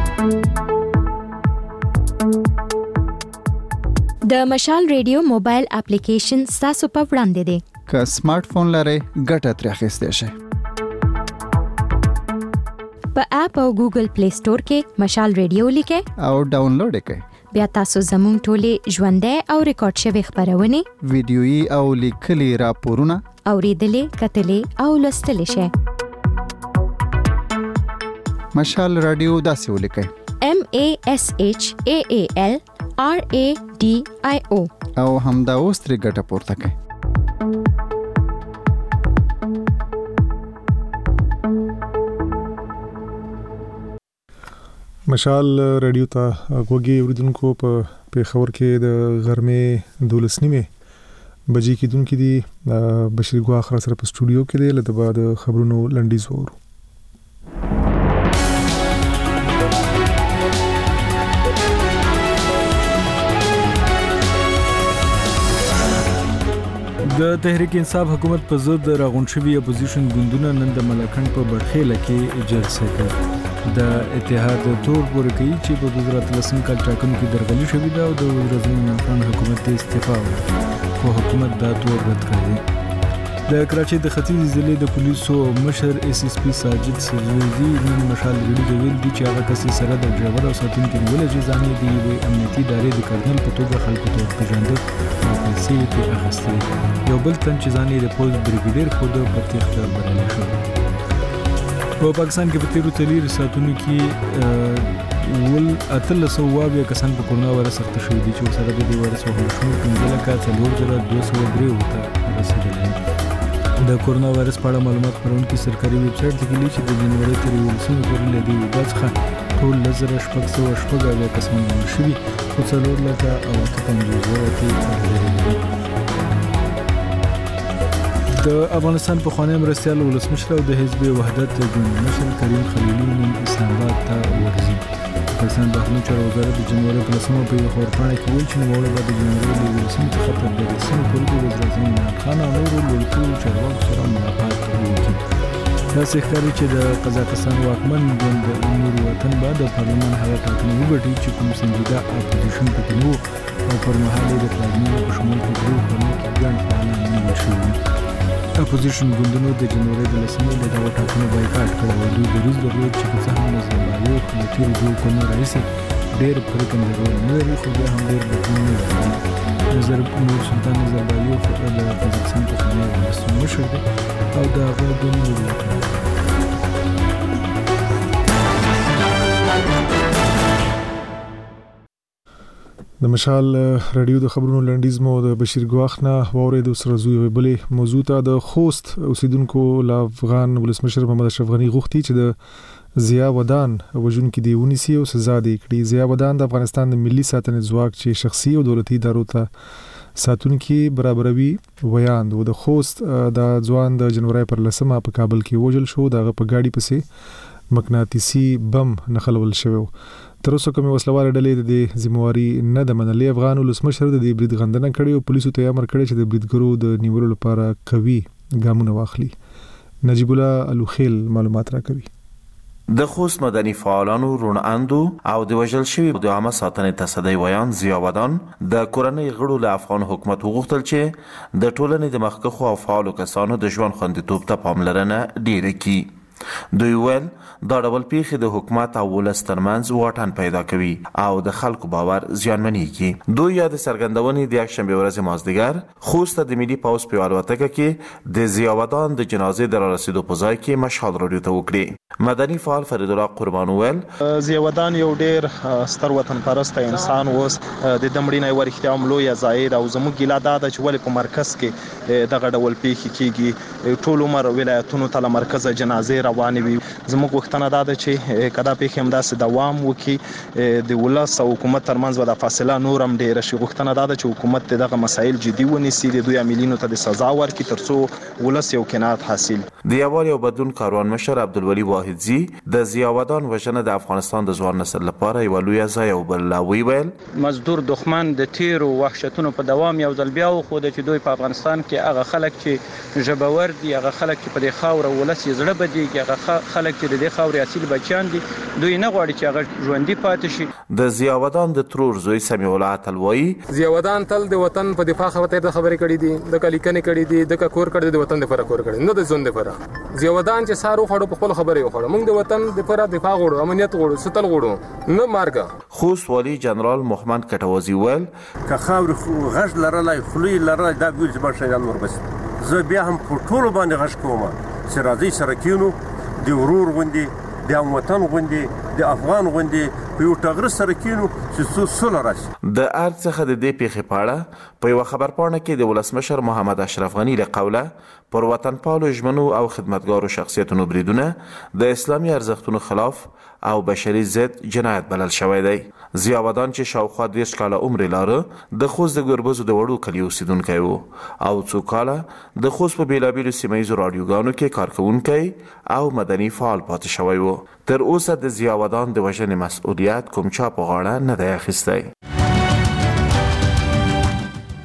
د مشال ریډیو موبایل اپلیکیشن تاسو په وړاندې دی. که سمارټ فون لرئ ګټه ترې اخیستی شئ. په اپ او ګوګل پلی سٹور کې مشال ریډیو لیکئ او ډاونلوډ یې کړئ. بیا تاسو زموږ ټولې ژوندۍ او ریکارډ شوي خبرونه، ویډیويي او لیکلي راپورونه اوریدلې، کتلې او لوستلې شئ. مشال رادیو داسې ولیکئ: M A S H A A L R A D I O او همدا اوس ترې ګټه پورته کړئ. مشال رادیو ته غوږی اوریدونکو په پیښور کې د غرمې دولس نیمه بجې کې دونکو دي بشیر ګوا اخر سره په سټوډیو کې دی لته بعد خبرونو لنډیز وورو. د تحریک انصاف حکومت په ضد راغونډ شوي اپوزیشن ګوندونه نن د ملکند په برخېله کې جلسه کوي. د اتحاد تور پورې کوي چې په دوه زره اتلسم کال ټاکنو کې درغلي شوې ده او د وزیر اعظم خان حکومت ته استعفا ورکړه خو حکومت دا تور رد کړی. د کراچۍ د ختیځ ضلع د پولیسو مشر ایس ایس پی ساجد سرزوزي نن مشال ریډیو ته ویل دي چې هغه کسي سره د ډرایور او ساتونکو نیولې جزانې دی وي امنیتي ادارې د کارنل په توګه خلکو ته ورپېژنده او پیسې یې اخیستې. یو بل تن چې ځان یې د پولیس بریګیډیر خو د په تېښته بریالی شو. په پاکستان کې په تیرو څلور ساعتونو کې ول اتلس اویا کسان په کورونا وایرس اخته شوي دي چې ورسره د دې وایرس وهلو شمېر پنځه لکه څلور زره دوه سوه درې ته رسېدلی. د کورونا وایرس په اړه معلومات خپرونکي سرکاري ویب سایټ لیکلي چې د جنوري تر یولسمې پورې له دې وبا څخه ټول لس زره شپږ سوه شپږ اویا کسان مړه شوي خو څلور لکه او اته پنځوس زره کې لرې دي. د افغانستان پخوانی مرستیال ولسمشر او د حزب وحدت ګوند مشر کریم خلیلي نن اسلام آباد ته ورځي. پاکستان بهرنیو چارو وزارت د جنوري په لسمه په یوه خبرپاڼه کې ویل چې نوموړی به د جنوري له یولسمې څخه تر دیارلسمې پورې د وزیر اعظم عمران خان او نورو لوړپوړو چارواکو سره ملاقات وکړي. داسې ښکاري چې د قزاقستان واکمن ګوند نور وطن به د پارلمان هغه ټاکنې وګټي چې کوم سنجیده اپوزیشن پکې نه و او پر مهال یې د پلازمینې په شمول په درېو کلونو کې ګڼ فعالان نیول شوي وو. اپوزیشن ګوندونو د جنوري د لسمې له دغه ټاکنو بایکاټ کړی و. دوی دریځ درلود چې که څه هم نظربایو د تېرو دوو کلونو راهیسې ډېر پرې کمزوري نه لري خو بیا هم ډېر بدلون نه لري. نظر نور سلطان نظربایو د قزاقستان پخوانی ولسمشر دی او د هغه ګوند نور وطن. د مشال رادیو د خبرونو لنډیز مو د بشیر ګواخ نه واورېدو سره زوی بلې موضوع ته د خوست اوسیدونکو له افغان ولسمشر محمد اشرف غني غوښتي چې د ضیا ودان وژونکي دې ونیسي او سزا دې کړي. ضیا ودان د افغانستان د ملي ساتنې ځواک چې شخصي او دولتي ادارو ته ساتونکي برابروي ویاند و. د خوست د ځوان د جنوري پر لسمه په کابل کې وژل شو. دغه په ګاډي پسې مقناطیسي بم نښلول شوی و. تر اوسه کومې وسلواله ډلې د دې ذمہواري نه ده منلې. افغان ولسمشر د دې برید غندنه کړې او پولیسو ته امر کړی چې د بریدګرو د نیولو لپاره قوي ګامونه واخلي. نجیب الله الوخیل معلومات راکوي. د خوست مدني فعالانو رون اندو او د وژل شوي د عامه ساتنې تصدی ویان ضیا ودان د کورنۍ غړو له افغان حکومت وغوښتل چې د ټولنې د مخکښو او فعالو کسانو د ژوند خوندیتوب ته پاملرنه ډیره کړي. دوی ویل دا ډول پیښې د حکومت او ولس ترمنځ واټن پیدا کوي او د خلکو باور زیانمنېږي. دوی یا د څرګندونې د یکشنبې ورځې مازدیګر خوست د ملي پوځ په الوتکه کې د ضیا ودان د جنازې د رارسېدو په ځای کې مشهد راډیو ته وکړي. مدني فعال فرید الله قربان ویل ضیا ودان یو ډیر ستر وطن پرسته انسان اوس د دمړینې ورختیا عملو یا زائد او زموږ ګیله دا ده چې ولې په مرکز کې دغه ډول پیښې کیږي. ټول عمر ولایتونو ته مرکز جنازې روانې وي. زموږ وختونه دا ده چې کدا پیښې هم داسې دوام وکړي د ولس او حکومت ترمنځ ودا فاصله نور هم ډیره شي. وختونه دا ده چې حکومت دغه مسایل جدي ونیسي د دوی عاملینو ته د سزا ورکړي ترڅو ولس یو قناعت حاصل. د یووالي او بدلون کاروان مشر عبدالولي واحدزي د ضیا ودان وژنه د افغانستان د ځوان نسل لپاره یو لوی ځای او بللاوي ویل مزدور دښمن د تیرو وحشتونو په دوام یو ځل بیا خو د چې دوی په افغانستان کې هغه خلک چې ژبور دي هغه خلک چې په دې خاور ولس یې زړه بدیږي هغه خلک چې د دې خاورې اصیل بچیان دي دوی نه غواړي چې هغه ژوندي پاتې شي. د ضیا ودان د ترور زوی سمیع الله تلوي ضیا ودان تل د وطن په دفاع خاطر د خبرې کړې دي د کلیکنې کړې دي د کور کړې د وطن د فرق کور کړې نه د ژوند د فرق. ضیا ودان چې سارو خړو په خپل خبرې وخړو موږ د وطن د فرق دفاع غوړو امنیت غوړو ستل غوړو نه مارګه. خوست والی جنرال محمد کټوازی ویل که خاور غږ لرلای خلی لرلای دا ویل چې بشیان ور بس زه بیا هم په ټولو باندې غږ کوم چې راځي سره کینو د ورور غوندي د وطن غوندي د افغان غوندي په یو ټغر سره کینو چې څو سول راشي. د ارڅ څخه د دې پیښې پاړه په یو خبرپاڼه کې د ولسمشر محمد اشرف غني له قوله پر وطن پالو ژمنو او خدمتګارو شخصیتونو بریدونه د اسلامي ارزښتونو خلاف او بشري ضد جنایت بلل شوی دی. ضیا ودان چې شاوخوا دیرش کاله عمر لاره د خوست د ګربزو د وړو کلیو اوسیدونکی و او څو کاله د خوست په بیلابیلو سیمه ییزو راډیوګانو کې کارکوونکی او مدني فعال پاتې شوی و. تر اوسه د ضیا ودان د وژنې مسؤلیت کوم چا په غاړه نه دی اخیستی.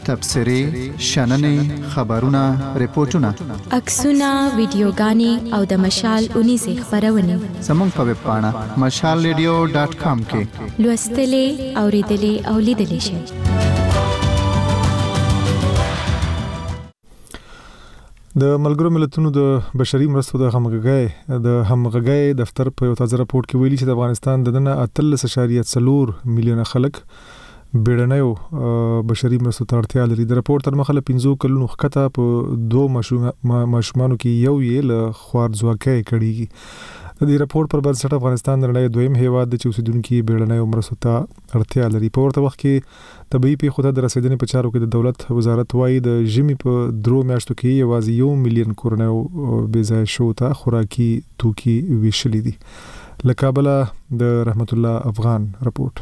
تبصرې شننې خبرونه ریپورتونه عکسونه ویډیوګانې او د مشال اونیزې خبرونه زموږ په ویب پاڼه مشال ریډیو ډاټ کام کې لوستلې اوریدلې او لیدلې شئ. د ملګرو ملتونو د بشري مرستو د همغږۍ د همغږۍ دفتر په یو تازه راپور کې ویلي چې د افغانستان د دنه اتلس اشاریه څلور میلیونه خلک بیړنیو بشري مرستو ته اړتیا لري. د راپور تر مخه له پنځو کلونو ښکته په دوه ماشومانو کې یو یې له خوارځواکۍ کړيږي. د دې راپور پر بنسټ افغانستان د نړۍ دویم هیواد د چې اوسیدونکو بیړنیو مرستو ته اړتیا لري. په ورته وخت کې طبي پیښو ته د رسیدنې په چارو کې د دولت وزارت وايي د ژمي په درو میاشتو کې یوازې یو میلیون کورنیو بې ځای شو ته خوراکي توکي ویشلي دي. له کابله د رحمت الله افغان راپورټ.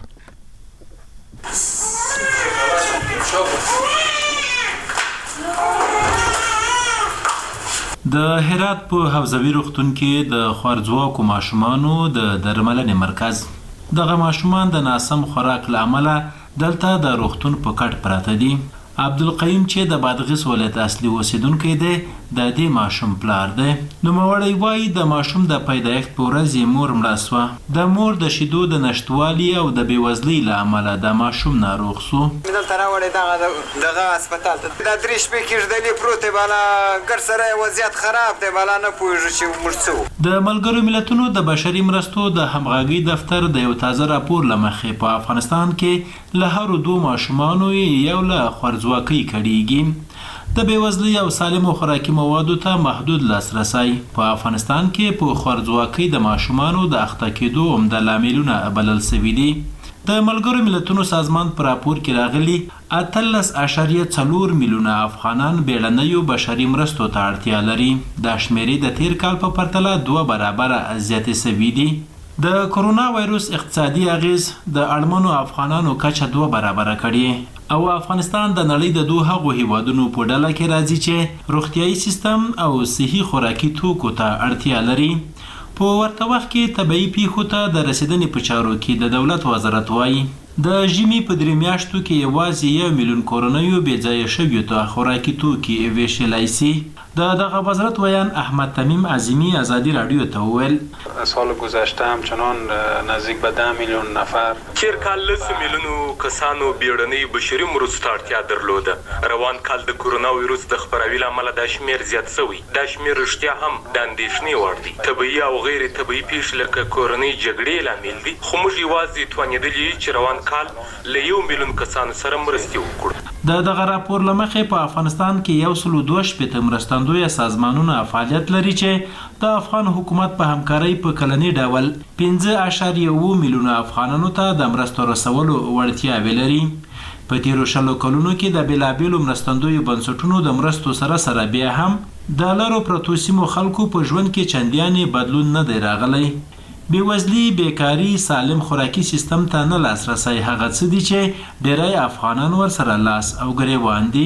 د هرات په حوزوي روغتون کې د خوارځواکو ماشومانو د درملنې مرکز. دغه ماشومان د ناسم خوراک له امله دلته د روغتون په کټ پراته دي. عبدالقیم چې د بادغیس ولایت اصلي اوسیدونکی دی د دې ماشوم پلار دی. نوموړی وایي د ماشوم د پیدایښت په ورځ یې مور مړه سوه. د مور د شیدو د نشتوالي او د بېوزلۍ له امله د ماشوم ناروغ سو. دلته راوړی دغه دغه هسپتال ته دا درې شپې کېږدلې پروت دی بالا ګر سره یې وضعیت خراب دی بالا نه پوهېږو چې موږ څه وو. د ملګرو ملتونو د بشري مرستو د همغږۍ دفتر د یو تازه راپور له مخې په افغانستان کې له هرو دوه ماشومانو یو له خوارځواکۍ کړيږي. د بېوزلۍ او سالمو خوراکي موادو ته محدود لاسرسی په افغانستان کې په خوارځواکۍ د ماشومانو د اخته کېدو عمده لاملونه بلل شوي دي. د ملګرو ملتونو سازمان په راپور کې راغلي اتلس اشاریه څلور میلیونه افغانان بیړنیو بشري مرستو ته اړتیا لري. دا شمیرې د تیر کال په پرتله دوه برابره زیاتې شوي دي. د کرونا وایروس اقتصادي اغیز د اړمنو افغانانو کچه دوه برابره کړي او افغانستان د نړۍ د دوه هغو هیوادونو په ډله کې راځي چې روغتیايي سیستم او صحي خوراکي توکو ته اړتیا لري. په ورته وخت کې طبي پیښو ته د رسیدنې په چارو کې د دولت وزارت وايي د ژمي په درې میاشتو کې یوازې یو میلیون کورنیو بې ځایه شویو ته خوراکي توکي ویشلی سي. د دغه وزارت ویان احمد تمیم عظیمی ازادي رادیو ته وویل سال گذشته همچنان نزدیک به ده میلیون نفر تیر کال لس میلیونو کسانو بیړنۍ بشري مرستو ته اړتیا درلوده. روان کال د کرونا ویروس د خپراوي له امله دا شمېر زیات شوی. دا شمېر رښتیا هم د اندېښنې وړ دی. طبیعي او غیر طبیعي پیښې لکه کورنۍ جګړې لامل دي خو موږ یوازې توانېدلي چې روان کال له یو میلیون کسانو سره مرستې وکړو. د دغه راپور له مخې په افغانستان کې یو سل او دوه شپېته مرستندویه سازمانونه فعالیت لري چې د افغان حکومت په همکارۍ په کلني ډول پنځه اعشاریه اووه میلیونه افغانانو ته د مرستو رسولو وړتیاوې لري. په تیرو شلو کلونو کې د بېلابېلو مرستندویو بنسټونو د مرستو سره سره بیا هم د لرو پرتو سیمو خلکو په ژوند کې چندیانې بدلون نه دی راغلی. بېوزلي، بیکاري، سالم خوراکي سیستم ته نه لاسرسی هغه څه دي چې ډېری افغانان ورسره لاس او ګریوان دي.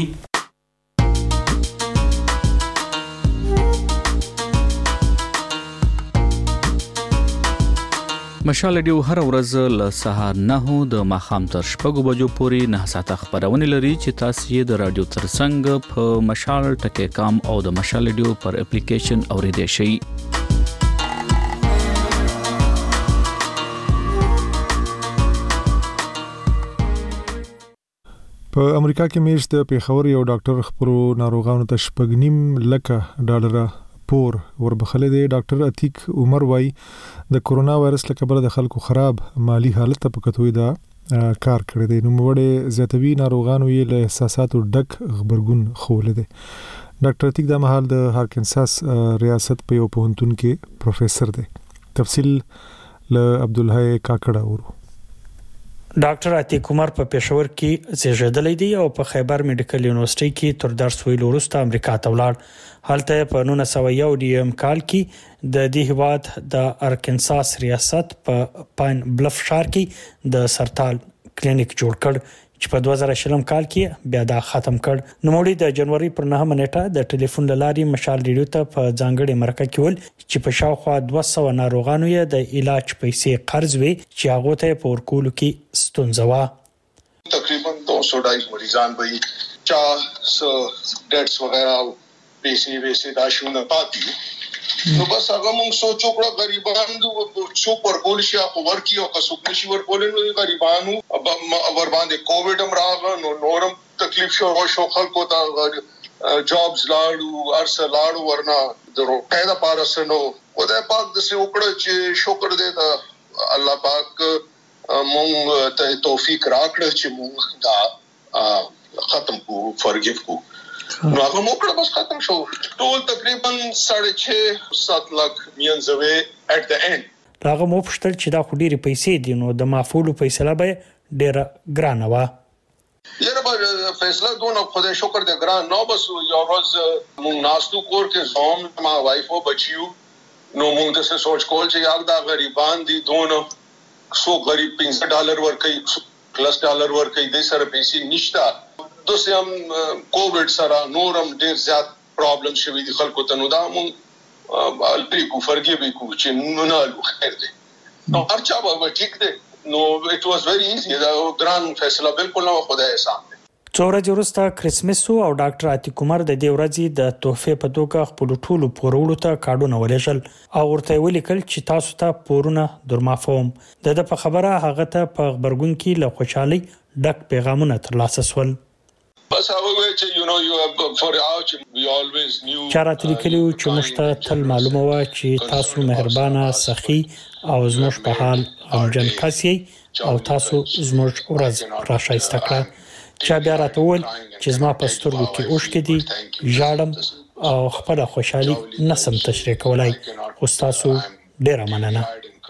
مشال ډیو هر ورځ له سهار نهو د ماښام تر شپږو بجو پورې نه ساعته خبرونه لري چې تاسو یې د رادیو ترڅنګ په مشال ټکی کام او د مشال ډیو پر اپلیکیشن اوریدئ شئ. په امریکا کې میاشت د پیښور یو ډاکټر خپلو ناروغانو ته شپږ نیم لکه ډالره پور وربخلې دی. ډاکټر عتیق عمر وای د کرونا وایرس له کبله د خلکو خراب مالی حالت ته په کتوې دا کار کړی دی. نوموړی زیاتوي ناروغانو یې له احساساتو ډک خبرګون ښوولی دی. ډاکټر عتیق دا مهال د هارکنساس ریاست په یو پوهنتون کې پروفیسر دی. تفصیل له عبدالحی کاکړه ورو. ډاکټر عتیق عمر په پېښور کې زیږیدلی دی او په خیبر میډیکل یونیورسيټي کې تر درس ویلو وروسته امریکا ته ولاړ. هلته په نولس سوه یو ډیم کال کې د دې هیواد د ارکنساس ریاست په پاین بلف ښار کې د سرطان کلینیک جوړ کړ چې په دوه زره شلم کال کې بیا دا ختم کړ. نوموړي د جنوري پر نهمه نیټه د ټلیفون له لارې مشال ریډیو ته په ځانګړي مرکه کې ول چې په شاوخوا دوه سوه ناروغانو یې د علاج پیسې قرض وي چې هغه ته په ورکولو کې ستونزه و. تقریبا دو سو ډای مریضان به چا س ډیټس وغیرہ پیسې ویسې دا شونه پاتې نو بس هغه موږ سوچ وکړو غریبان دو څو پر کول شي او ورکی او کسو نشي ور کولن غریبانو ور باندې کووډ هم راغ نو نورم تکلیف شو او شو خلکو ته جابز لاړو ارسه لاړو ورنه درو پیدا پارسنو خدای پاک د سې وکړه چې شکر دې دا الله پاک مونږ ته توفیق راکړه چې مونږ دا ختم کو فرګیو کو نو هغه موکړه بس ختم شو ټول تقریبا ساڑھے چھ سات لک میانځوي اټ د اند هغه مو پښتل چې دا خډيري پیسې دي نو د معفول فیصله به ډیره ګرانه و یره به فیصله دونه خدای شکر دې ګران نو بس یو ورځ مونږ ناستو کور کې زوم ما وایف او بچیو نو مونږ د څه سوچ کول چې یاد دا غریبان دي دونه سو غریب پنځه ډالر ورکړي پلس ډالر ورکړي د سره پیسې نشته دوسه هم کووډ سره نورم ډیر زیات پرابلم شوي دي خلکو ته نو دا مونږ الپری کو فرګي به کو چې نو نه خیر دي نو هرچا به ټیک دي نو اټ واز ویری ایزی دا ګران فیصله بالکل نو خدای احسان دی څوره جوړستا کرسمس او ډاکټر عتیق عمر د دې ورځې د تحفه په توګه خپل ټولو پورولو ته کارډونه ولېشل او ورته ولیکل چې تاسو ته پورونه درمافوم د د په خبره هغه ته په خبرګون کې له خوشحالي ډک پیغامونه ترلاسه شول بس هغه چې یو نو یو فور اوټ وی الویز نیو چارات لیکلو چې مشته تل معلومه و چې تاسو مهربانه سخی او زموږ په حال غمجن کسي او تاسو زموږ ورځ را شایسته کړه چا بیا راته وویل چې زما په سترګو کې اوښکې دي ژاړم او خپله خوشحالي نسم تشریح کولی خو ستاسو ډېره مننه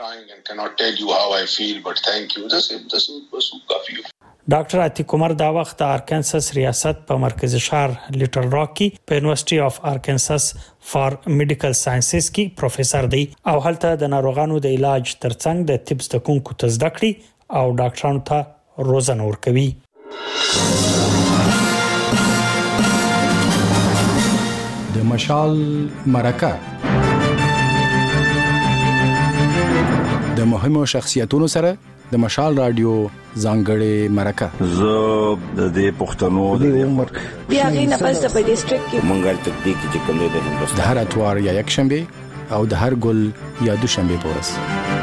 ډاکټر عتیق عمر دا وخت د ارکانساس ریاست په مرکزی ښار لیټل راک کې په یونیورسيټي اف ارکانساس فار میډیکل ساينسز کې پروفیسور دی او هلته د ناروغانو د علاج ترڅنګ د طب زده کوونکو ته زده کړې او ډاکټرانو ته روزنه ورکوي د مشال مرکه د مهمو شخصیتونو سره د مشال رادیو ځانګړې مرکه زه د دې پښتنو د عمر بیا غینه پس د په ډیسټریکټ کې مونږه تدبیق چې کوم د هندوستان د هر اتوار یا یک شنبه او د هر ګل یا دو شنبه پورس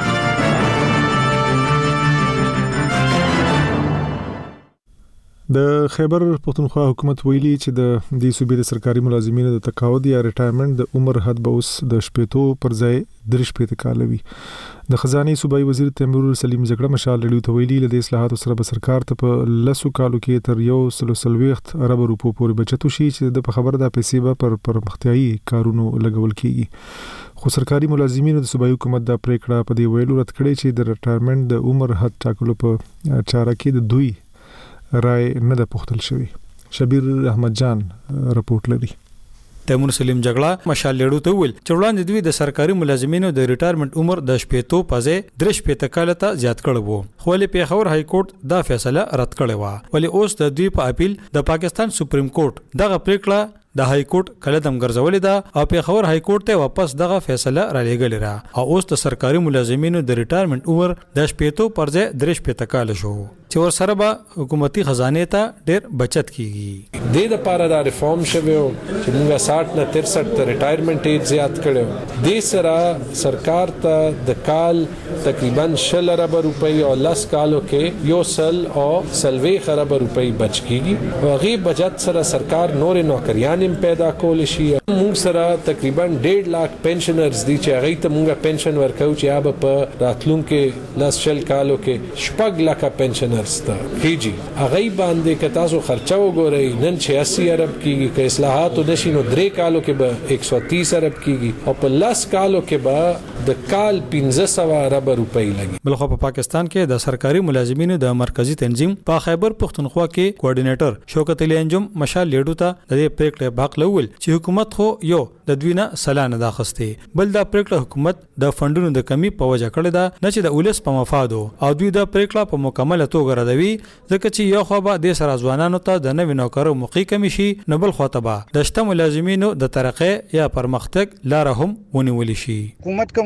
د خیبر پښتونخوا حکومت ویلي چې د دې صوبې د سرکاري ملازمینو د تقاعد یا ریټایرمنټ د عمر حد به اوس د شپېتو پر ځای درې شپېته کاله وي د خزانه صوبایي وزیر تیمور سلیم زګړه مشال لړیو ته ویلي د اصلاحاتو سره به سرکار ته په لسو کالو کې تر یو سل سلويخت ارب روپو پورې بچت شي چې د خبر د پیسې به پر پرمختیايي کارونو لګول کیږي خو سرکاري ملازمینو د صوبایي حکومت د پریکړه په دی ویلو رد کړی چې د ریټایرمنټ د عمر حد ټاکلو په چاره کې د دوی رای نه د پختل شوی شبیر احمد جان رپورټ لري تیمور سلیم جګړه مشال لړو ته ویل چې وړاندې دوی د سرکاري ملازمینو د ریټایرمنټ عمر د شپېتو پځې درې شپېته کال ته زیات کړ وو خو له پیښور های کورټ دا فیصله رد کړې و ولی اوس د دوی په اپیل د پاکستان سپریم کورټ دغه پریکړه د های کورټ کله دم ګرځولې ده او پیښور های کورټ ته واپس دغه فیصله را لېږلې را او اوس د سرکاري ملازمینو د ریټایرمنټ عمر د شپېتو پر ځای درې شپېته کال شو چې ور سره به حکومتي خزانه ته ډېر بچت کیږي د دې لپاره دا ریفارم شوی چې موږ ساठ نه ترسठ ته ریټایرمنټ ایج زیات کړو د سره سرکار ته د کال تقریبا شل ارب روپۍ او لس کالو کې یو سل او سلوي خرب روپۍ بچ کیږي او غي بچت سره سرکار نور نوکریان پیدا کول شي موږ سره تقریبا ډېر لاک پنشنرز دي چې هغه ته موږ پنشن ورکو چې هغه په راتلونکو لاس شل کالو کې شپږ لک پنشنرز ته کیږي هغه باندې که تاسو خرچه وګورئ نن اسی ارب کیږي که اصلاحات نشي نو درې کالو کې به ایک سو تیس ارب کیږي او په لاس کالو کې به د کال پنځه سوه ارب روپۍ لګي بلخو په پاکستان کې د سرکاري ملازمینو د مرکزی تنظیم په خیبر پښتونخوا کې کوارډینیټر شوکت علي انجم مشال لیډو ته د دې پریکړې باق لول چې حکومت خو یو د دوی نه سلانه دا خسته بل دا پریکړه حکومت د فندونو د کمی په وجه کړی دا نه چې د اولس په مفادو او دوی دا پریکړه په مکمل توګه ردوي ځکه چې یو خو به د سر ځوانانو ته د نوې نوکرو موقع کمی شي نه بل خو ته به د شته ملازمینو د ترقې یا پرمختګ لار هم ونیول شي حکومت کوم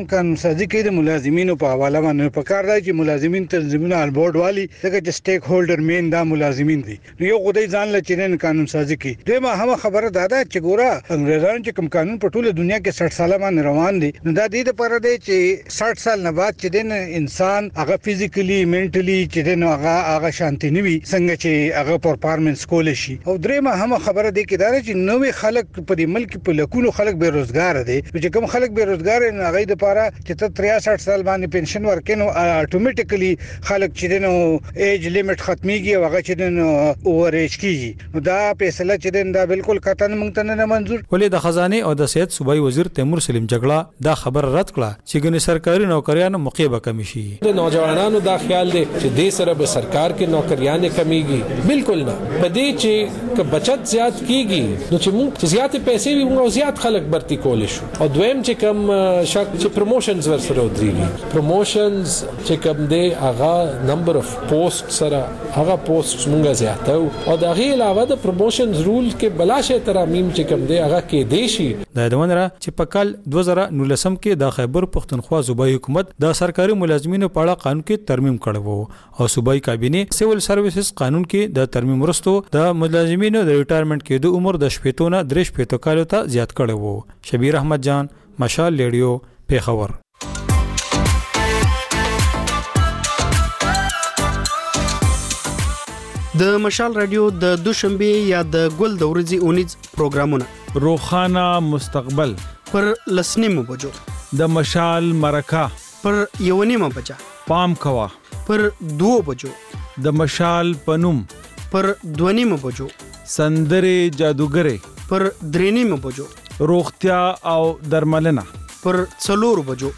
هم قانون سازي کوي د ملازمینو په حواله باندې په کار دی چې ملازمین تنظیمونه البورډ والی دغه چې سټیک هولډر مین دا ملازمین دي نو یو خدای ځان لچینن قانون سازي کوي دوی ما هم خبره دادا چې ګوره انګریزان چې کوم قانون په ټوله دنیا کې شصت سال باندې روان دي نو دا د لپاره دی چې شصت سال نه بعد چې د انسان هغه فزیکلی منټلی چې د هغه هغه شانتي نوي څنګه چې هغه پرفارمنس کول شي او درې ما هم خبره دی کې دا چې نوې خلک په دې ملک په لکونو خلک بیروزګار دي چې کوم خلک بیروزګار نه هغه د لپاره چې ته شصت سال باندې پنشن ورکینو اتوماتیکلی خلک چې نو ایج لیمټ ختميږي او هغه چې نو اوور ایج کیږي نو دا فیصله چې دا بالکل قطعا مونږ ته نه منظور ولې د خزانه او د صحت صوبایي وزیر تیمور سلیم جګړه دا خبر رد کړه چې ګنې سرکاري نوکریانو موقعه کمی شي د نوجوانانو دا خیال دی چې د سره به سرکار کې نوکریانه کمیږي بالکل نه پدې چې ک بچت زیات کیږي نو چې موږ زیات پیسې وي موږ زیات خلک برتی کول شو او دویم چې کم شک چې پروموشنز ورسره ودرېږي پروموشنز چې کم دی هغه نمبر اف پوسټ سره هغه پوسټ موږ زیاتو او دا غي علاوه د پروموشنز رول کې بلاشه ترامیم چې کم دی هغه کې دیشي د دمنره چې په کال دوه زره نولسم کې د خیبر پختونخوا صوبایي حکومت د سرکاري ملازمینو په اړه قانون کې ترمیم کړو او صوبایي کابینه سیول سرویسز قانون کې د ترمیم وروسته د ملازمینو د ریټایرمنټ کېدو عمر د شپږ نه درې شپږ کالو ته زیات کړو شبیر احمد جان مشال ریډیو پیښور د مشال رادیو د دوشنبه یا د ګل د ورځې اونیز پروګرامونه روخانه مستقبل پر لسنیمو بجو د مشال مرکه پر یونیمه بجا پام کوا پر دو بجو د مشال پنوم پر دونیمه بجو سندره جادوګره پر درینیمه بجو روغتیا او درملنه پر څلور بجو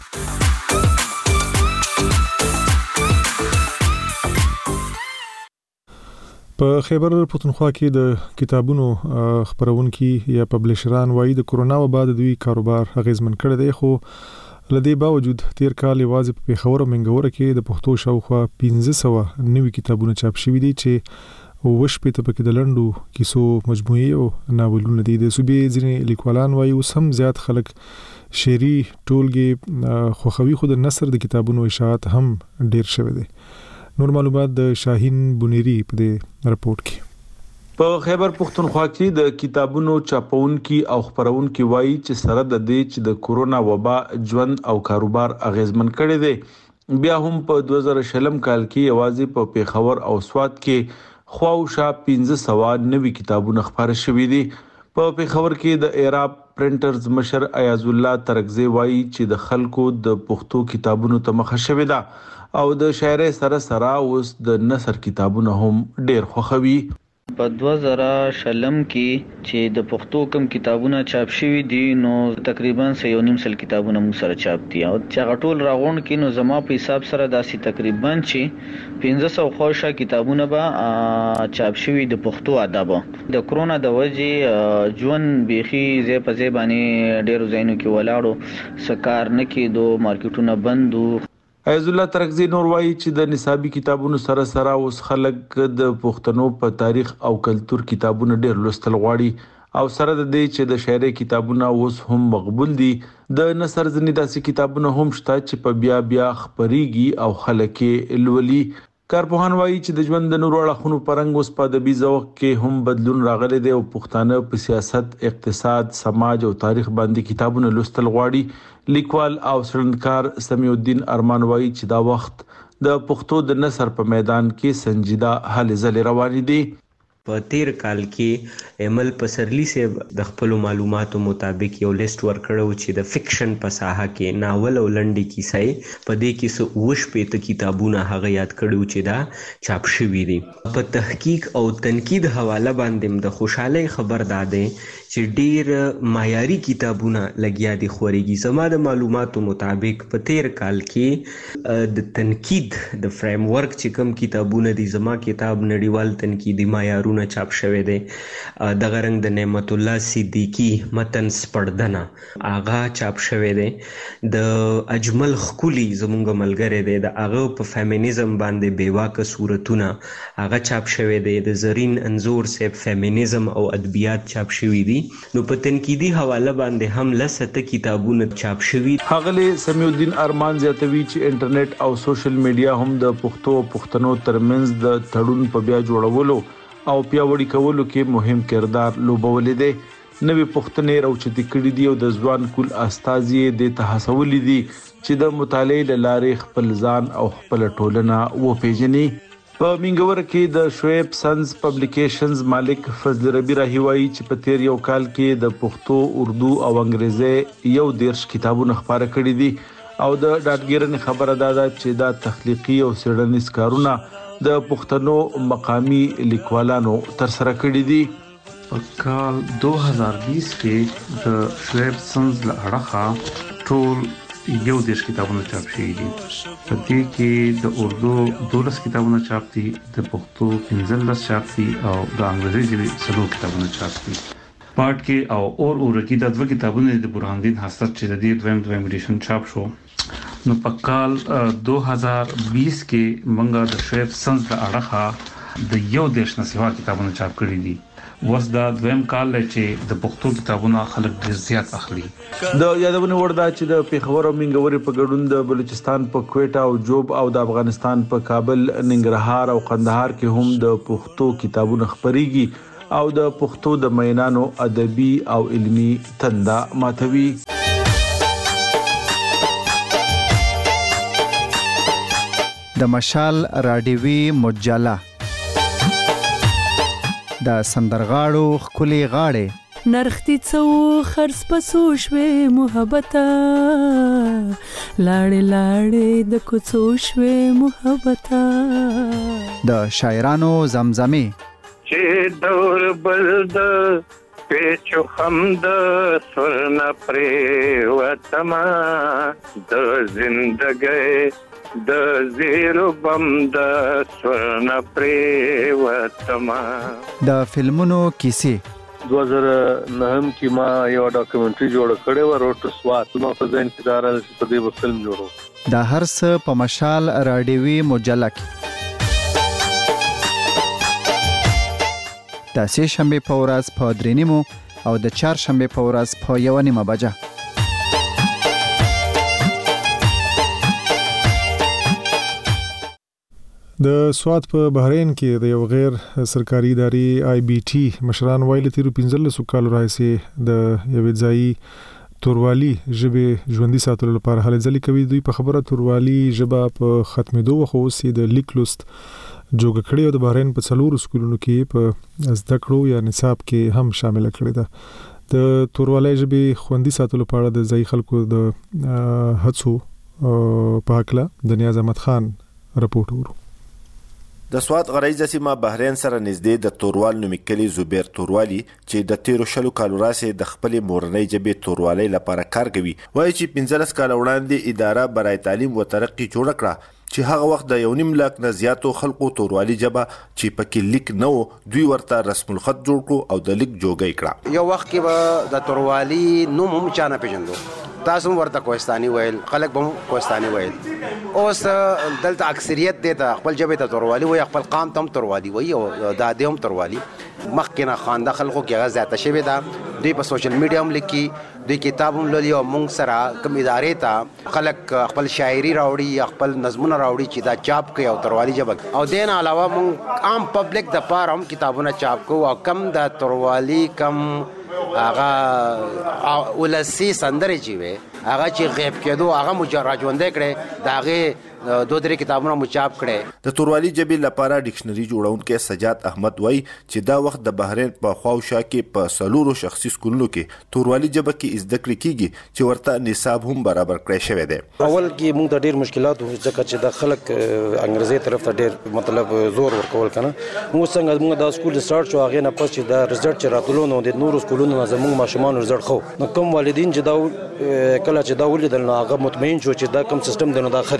په خیبر پختونخوا کې د کتابونو خبرونکي یا پبلشران وایي د کورونا وبا د دوی کاروبار اغیزمن کړی دی خو لدې باوجود تیر کال یوازې په پیښور او منګور کې د پښتو شاوخوا پنځه سوه نوي کتابونه چاپ شوي دي چې وش په تپکې د لندو کیسو مجموعي او ناولونه دي د صوبې ځینې لیکوالان وایي اوس هم زیات خلک شعري ټولګي خوخوي خو د نثر د کتابونو اشاعت هم ډیر شوی دی نور معلومات د شاهین بونيري په دې رپورت کې په خیبر پختونخوا کې د کتابونو چاپونکي او خبرونکي وایي چې سره د دې چې د کورونا وبا ژوند او کاروبار اغیزمن کړي دي بیا هم په دوه زره شلم کال کې یوازې په پیښور او سوات کې خواوشا پنځه سوه نوي کتابونه خبره شوي دي په پیښور کې د ایراب پرنټرز مشر ایاز الله ترکزی وایي چې د خلکو د پښتو کتابونو ته مخه شوې ده او د شاعرۍ سره سره اوس د نثر کتابونه هم ډیر خوښوي په دوه زره شلم کې چې د پښتو کم کتابونه چاپ شوي دي نو تقریبا یو نیم سل کتابونه مو سره چاپ دي او چې غټول راغون کې نو زما په حساب سره داسې تقریبا چې پنځه سوه خوښه کتابونه به چاپ شوي د پښتو ادب د کرونا د وجې ژوند بيخي زی په زی باندې ډیرو ځایونو کې ولاړو سکار نه کېدو مارکیټونه بندو ایاز الله ترکزی نور وایي چې د نصابي کتابونو سره سره اوس خلک د پښتنو په تاریخ او کلچر کتابونه ډیر لوستل غواړي او سره د دې چې د شاعرۍ کتابونه اوس هم مقبول دي د نثر ځینې داسې کتابونه هم شته چې په بیا بیا خبريږي او خلک یې لولي کارپوهان وایي چې د ژوند د نورو اړخونو پرنګ اوس په ادبي ذوق کې هم بدلون راغلی دی او پښتانه په سیاست اقتصاد سماج او تاریخ باندې کتابونه لوستل غواړي لیکوال او څېړنکار سمیع الدین ارمان وایي چې دا وخت د پښتو د نثر په میدان کې سنجیده هلې ځلې روانې دي په تیر کال کې ایمل پسرلی سے د خپل معلوماتو مطابق یو لیست ورکړو چې د فکشن په ساحه کې ناول او لنډي کیسې په دې کې څو وش په کتابونه هغه یاد کړو چې دا چاپ شوي دي په تحقیق او تنقید حواله باندې د خوشاله خبر دادې چې ډیر معیاري کتابونه لګیا دي خوريږي زما د معلوماتو مطابق په تیر کال کې د تنقید د فریم ورک چې کوم کتابونه دي زما کتاب نړیوال تنقیدي معیارونه چاپ شوی دی د غرنګ د نعمت الله صدیقی متن سپړدنه آغا چاپ شوی دی د اجمل خکولی زمونږ ملګری دی د هغه په فیمینیزم باندې بیواکه صورتونه هغه چاپ شوی دی د زرین انزور سیب فیمینیزم او ادبیات چاپ شوی دی نو په تنقیدي حواله باندې هم لسته کتابونه چاپ شوي. ښاغلی سمیع الدین ارمان زیاتوي چې انټرنیټ او سوشل میډیا هم د پښتو او پښتنو ترمنځ د تړون په بیا جوړولو او پیاوړي کولو کې مهم کردار لوبولی دی. نوې پوښتنې راوچتې کړي دي او د ځوان کول استازي د تحسولې دي چې د مطالعې له لارې خپل ځان او خپل ټولنه وپیژني. په منګور کې د شعیب سنز پبلیکیشنز مالک فضل ربی راهی وایي چې په تیر یو کال کې د پښتو، اردو او انګریزي یو دیرش کتابونه خپاره کړي دي او د ډاډګیرنې خبره ده چې دا تخلیقي او څېړنیز کارونه د پښتنو مقامی لیکوالانو تر سره کړي دي. په کال دو هزار بیس کې د شعیب سنز له اړخه ټول یو دیش کتابونه چاپ شوي دي. په دې کې د اردو دولس کتابونه چاپ دي، د پښتو پنځلس چاپ دي او د انګریزي ژبې څلور کتابونه چاپ دي. پارت کې او اور اورکی د دوه کتابونه د برهان الدین حسرت چې د دې دویم دویم ایډیشن چاپ شو. نو په کال دو هزار بیس کې موږ د شعیب سنز له اړخه د یو دیش نه سوا کتابونه چاپ کړي دي. وس دا دویم کال چې د پښتو کتابونه خلک ډیر زیات اخلي. د یادونه وردا چې د پیښور او منګوري په ګډون د بلوچستان په کوټا او جوب او د افغانستان په کابل، ننګرهار او قندهار کې هم د پښتو کتابونه خپريږي او د پښتو د مینانو ادبي او علمی تنده ماتوي. د مشال رادیوي مجله د سندرغاړو خولي غاړې نرختی څو خرڅ پسو شوي محبته لاړې لاړې د کوڅو شوي محبته د شاعرانو زمزمه چې دور بل د پیچو خم د سرنا پرې وتما د زندګۍ د زیرو بم د سورنا پرې وتما. د فلمونو کیسې دو هزار نهم کې ما یو ډاکومنټري جوړ کړی و روټ سوات نو په ځین کې دارل چې په دې فلم جوړو. د هر څه په مشال رادیوي مجله کې د سه شنبه په ورځ په درې نیمو او د چهار شنبه په ورځ په یو نیمه بجه. د سوات په بحرین کې د یو غیر سرکاري ادارې آی بي ټي مشران ویلي تیرو پنځلسو کالو راهیسې د یوې ځایي توروالي ژبې ژوندۍ ساتلو لپاره هلې ځلې کوي. دوی په خبره توروالي ژبه په ختمېدو خو اوس یې د لیک لوست جوګه کړې او د بحرین په څلورو سکولونو کې په زده کړو یا نصاب کې هم شامل کړې ده. د توروالي ژبې خوندي ساتلو په اړه د ځایي خلکو د هڅو په هکله د نیاز احمد خان رپورټ ورو. د سوات غرایزه سیمه بحرین سره نږدې د توروال نومي کلی زبیر توروالي چې د تیرو شلو کالو راځي د خپل مورنۍ ژبې توروالي لپاره کار کوي وایي چې پنځلس کال وړاندې اداره برای تعلیم او ترقی جوړ کړه چې هغه وخت د یو نیم لاک نه زیاتو خلکو توروالي ژبه چې پکې لیک نه و دوی ورته رسم الخط جوړ کړو او د لیک جوګی کړه. یو وخت کې به د توروالي نوم هم چا نه پیژندو، تاسو ورته کوهستاني ویل، خلک به کوهستاني ویل. اوس دلته اکثریت دی ته خپل ژبه ته توروالي وایي، خپل قام ته هم توروالي وایي او د دې هم توروالي. مخکې نه خانده خلکو کې هغه زیاته شوې ده، دوی په سوشل میډیا هم لیکي، دوی کتاب هم لولي او موږ سره کوم ادارې ته خلک خپل شاعري راوړي یا خپل نظمونه راوړي چې دا چاپ کوي او توروالي ژبه او دین علاوه موږ عام پبلک د پاره هم کتابونه چاپ کوو او کم د توروالي کم هغه ولسی سندرې چې وي هغه چې غیب کېدو هغه مجرد ژوندې کړي دا هغه دو درې کتابونه مو چاپ کړي. د توروالي ژبې لپاره ډکشنري جوړونکو سجاد احمد وایي چې دا وخت د بحرین په خواوشا کې په سلورو شخصي سکولونو کې توروالي ژبه کې زده کړې کیږي چې ورته نصاب هم برابر کړی شوی دی. اول کې موږ د ډېر مشکلات وو ځکه چې د خلک انګریزي طرف ته ډېر مطلب زور ورکول کنه. موږ څنګه موږ د سکول سٹارټ شو هغه نه پس چې د رزلټ چې راتلو نو د نورو سکولونو زموږ ماشومان رزلټ خو نو کوم والدین چې دا کله چې دا ولیدل نو هغه مطمئن شو چې دا کوم سیستم دی نو دا خره. نو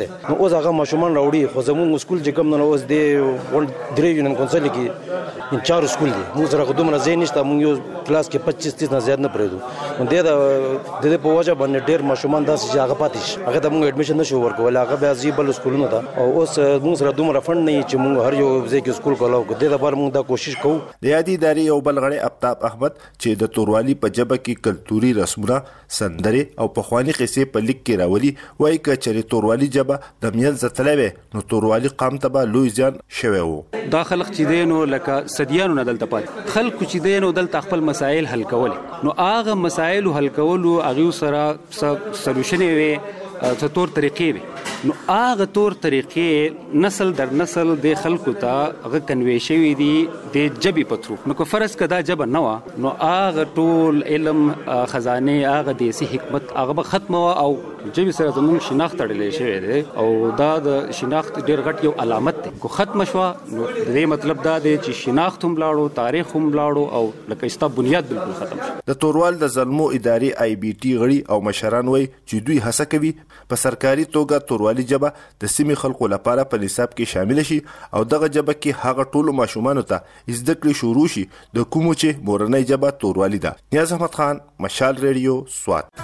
اوس هغه ماشومان راوړي خو زموږ سکول چې کوم نه اوس د درې یونین کونسل کې ان چار سکول دي موږ سره کومه ځای نشته موږ یو کلاس کې پچیس تیس نه زیات نه پرېدو نو د د په وجه باندې ډېر ماشومان داسې چې هغه پاتې شي هغه ته موږ اډمیشن نشو ورکول هغه بیا ځي بل سکولونو ته او اوس موږ سره دومره فند نه چې موږ هر یو ځای کې سکول کولاو د دې لپاره موږ دا کوشش کوو د یادې ادارې یو بل غړی افتاب احمد چې د توروالي په جبه کې کلتوري رسمونه سندرې او پخوانی قصې په لیک کې راولي وایي که چېرې توروالي جبه د منځه تللی وی نو توروالي قام ته به لوی زیان شوی و دا خلک چې دی نو لکه صدیانو نه دلته پاتې خلکو چې دی نو دلته خپل مسایل حل کول نو هغه مسایل حل کولو هغه سره سلوشن وي څه تور طریقې وي نو هغه تور طریقې نسل در نسل د خلکو ته هغه کنوي شوی دي د جبې په ترو نو که فرض کدا جب نه و نو هغه ټول علم خزانه هغه د سي حکمت هغه ختم او جبې سره زموږ شناخت تړلې شوی دی او دا د شناخت ډېر غټ یو علامت دی کو ختم شو نو دې مطلب دا دی چې شناخت هم لاړو تاریخ هم لاړو او لکه استا بنیاد بالکل ختم شو د توروال د ظلمو ادارې آی بي ټي غړي او مشران وایي چې دوی هڅه کوي په سرکاري توګه توروالي جبه د سیمې خلکو لپاره په نصاب کې شامل شي او دغه جبه کې هغه ټولو ماشومانو ته زده کړې شروع شي د کومو چې مورنۍ جبه توروالي ده. نیاز احمد خان، مشال ریډیو، سوات.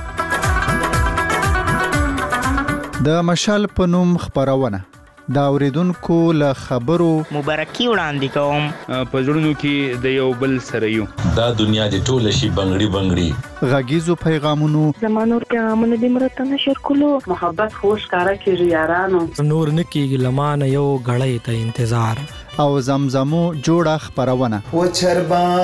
د مشال په نوم خبرونه دا اوریدونکو له خبرو مبارکي وړاندې کوم په زړونو کې د یو بل سره یو دا دنیا د ټوله شي بنگړي بنگړي غږیزو پیغامونو زمانور پیغامونه د مرته نشر کولو محبت خوش کارا کیږي یارانو نور نکیږي لمانه یو غړې ته انتظار او زمزمو جوړه خبرونه و چر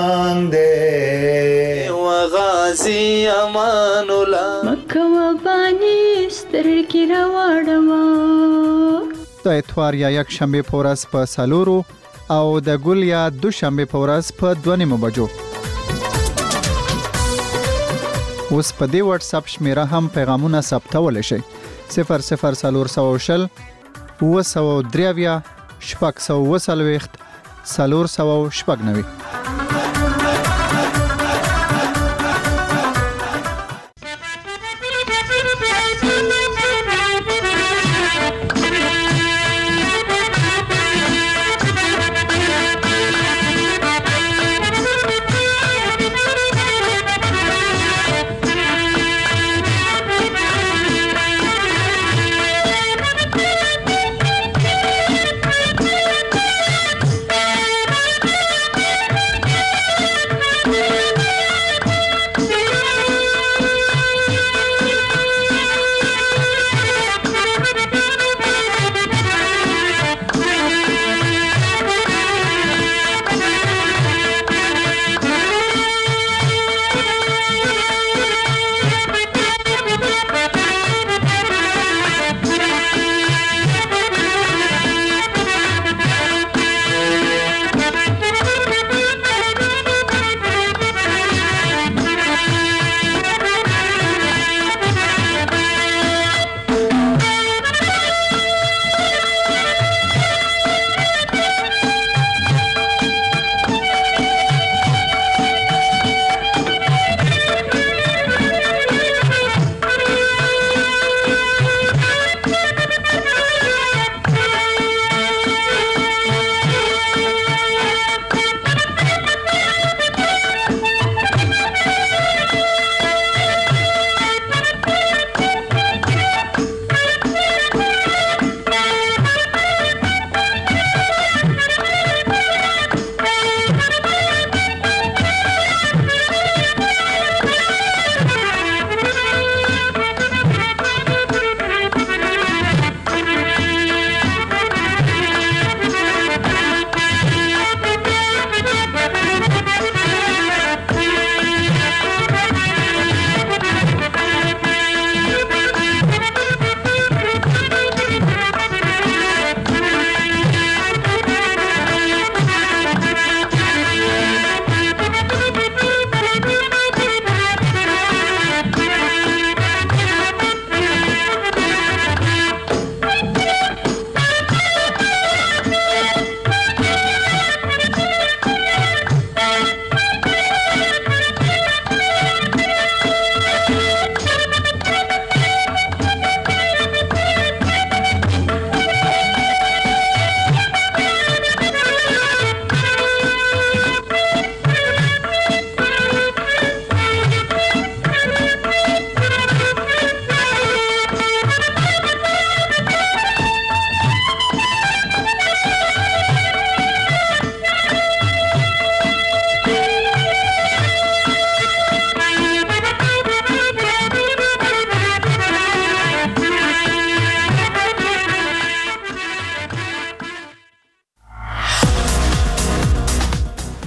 باندې و غازی امان الله مکه و بانی سترګې راوړم د اتوار یا یک شنبه په ورځ په سالورو او د ګل یا دو شنبه په ورځ په دوه نیمو بجو. اوس په دې واتس اپ شمیره هم پیغامونه ثبتول شي صفر صفر سالور سو شل و سو دریویا شپږ سو وسلويخت سالور سو شپږ نوي.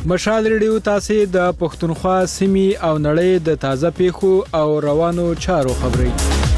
مشال ریډیو تاسو د پښتونخوا سیمې او نړۍ د تازه پیښو او روانو چارو خبري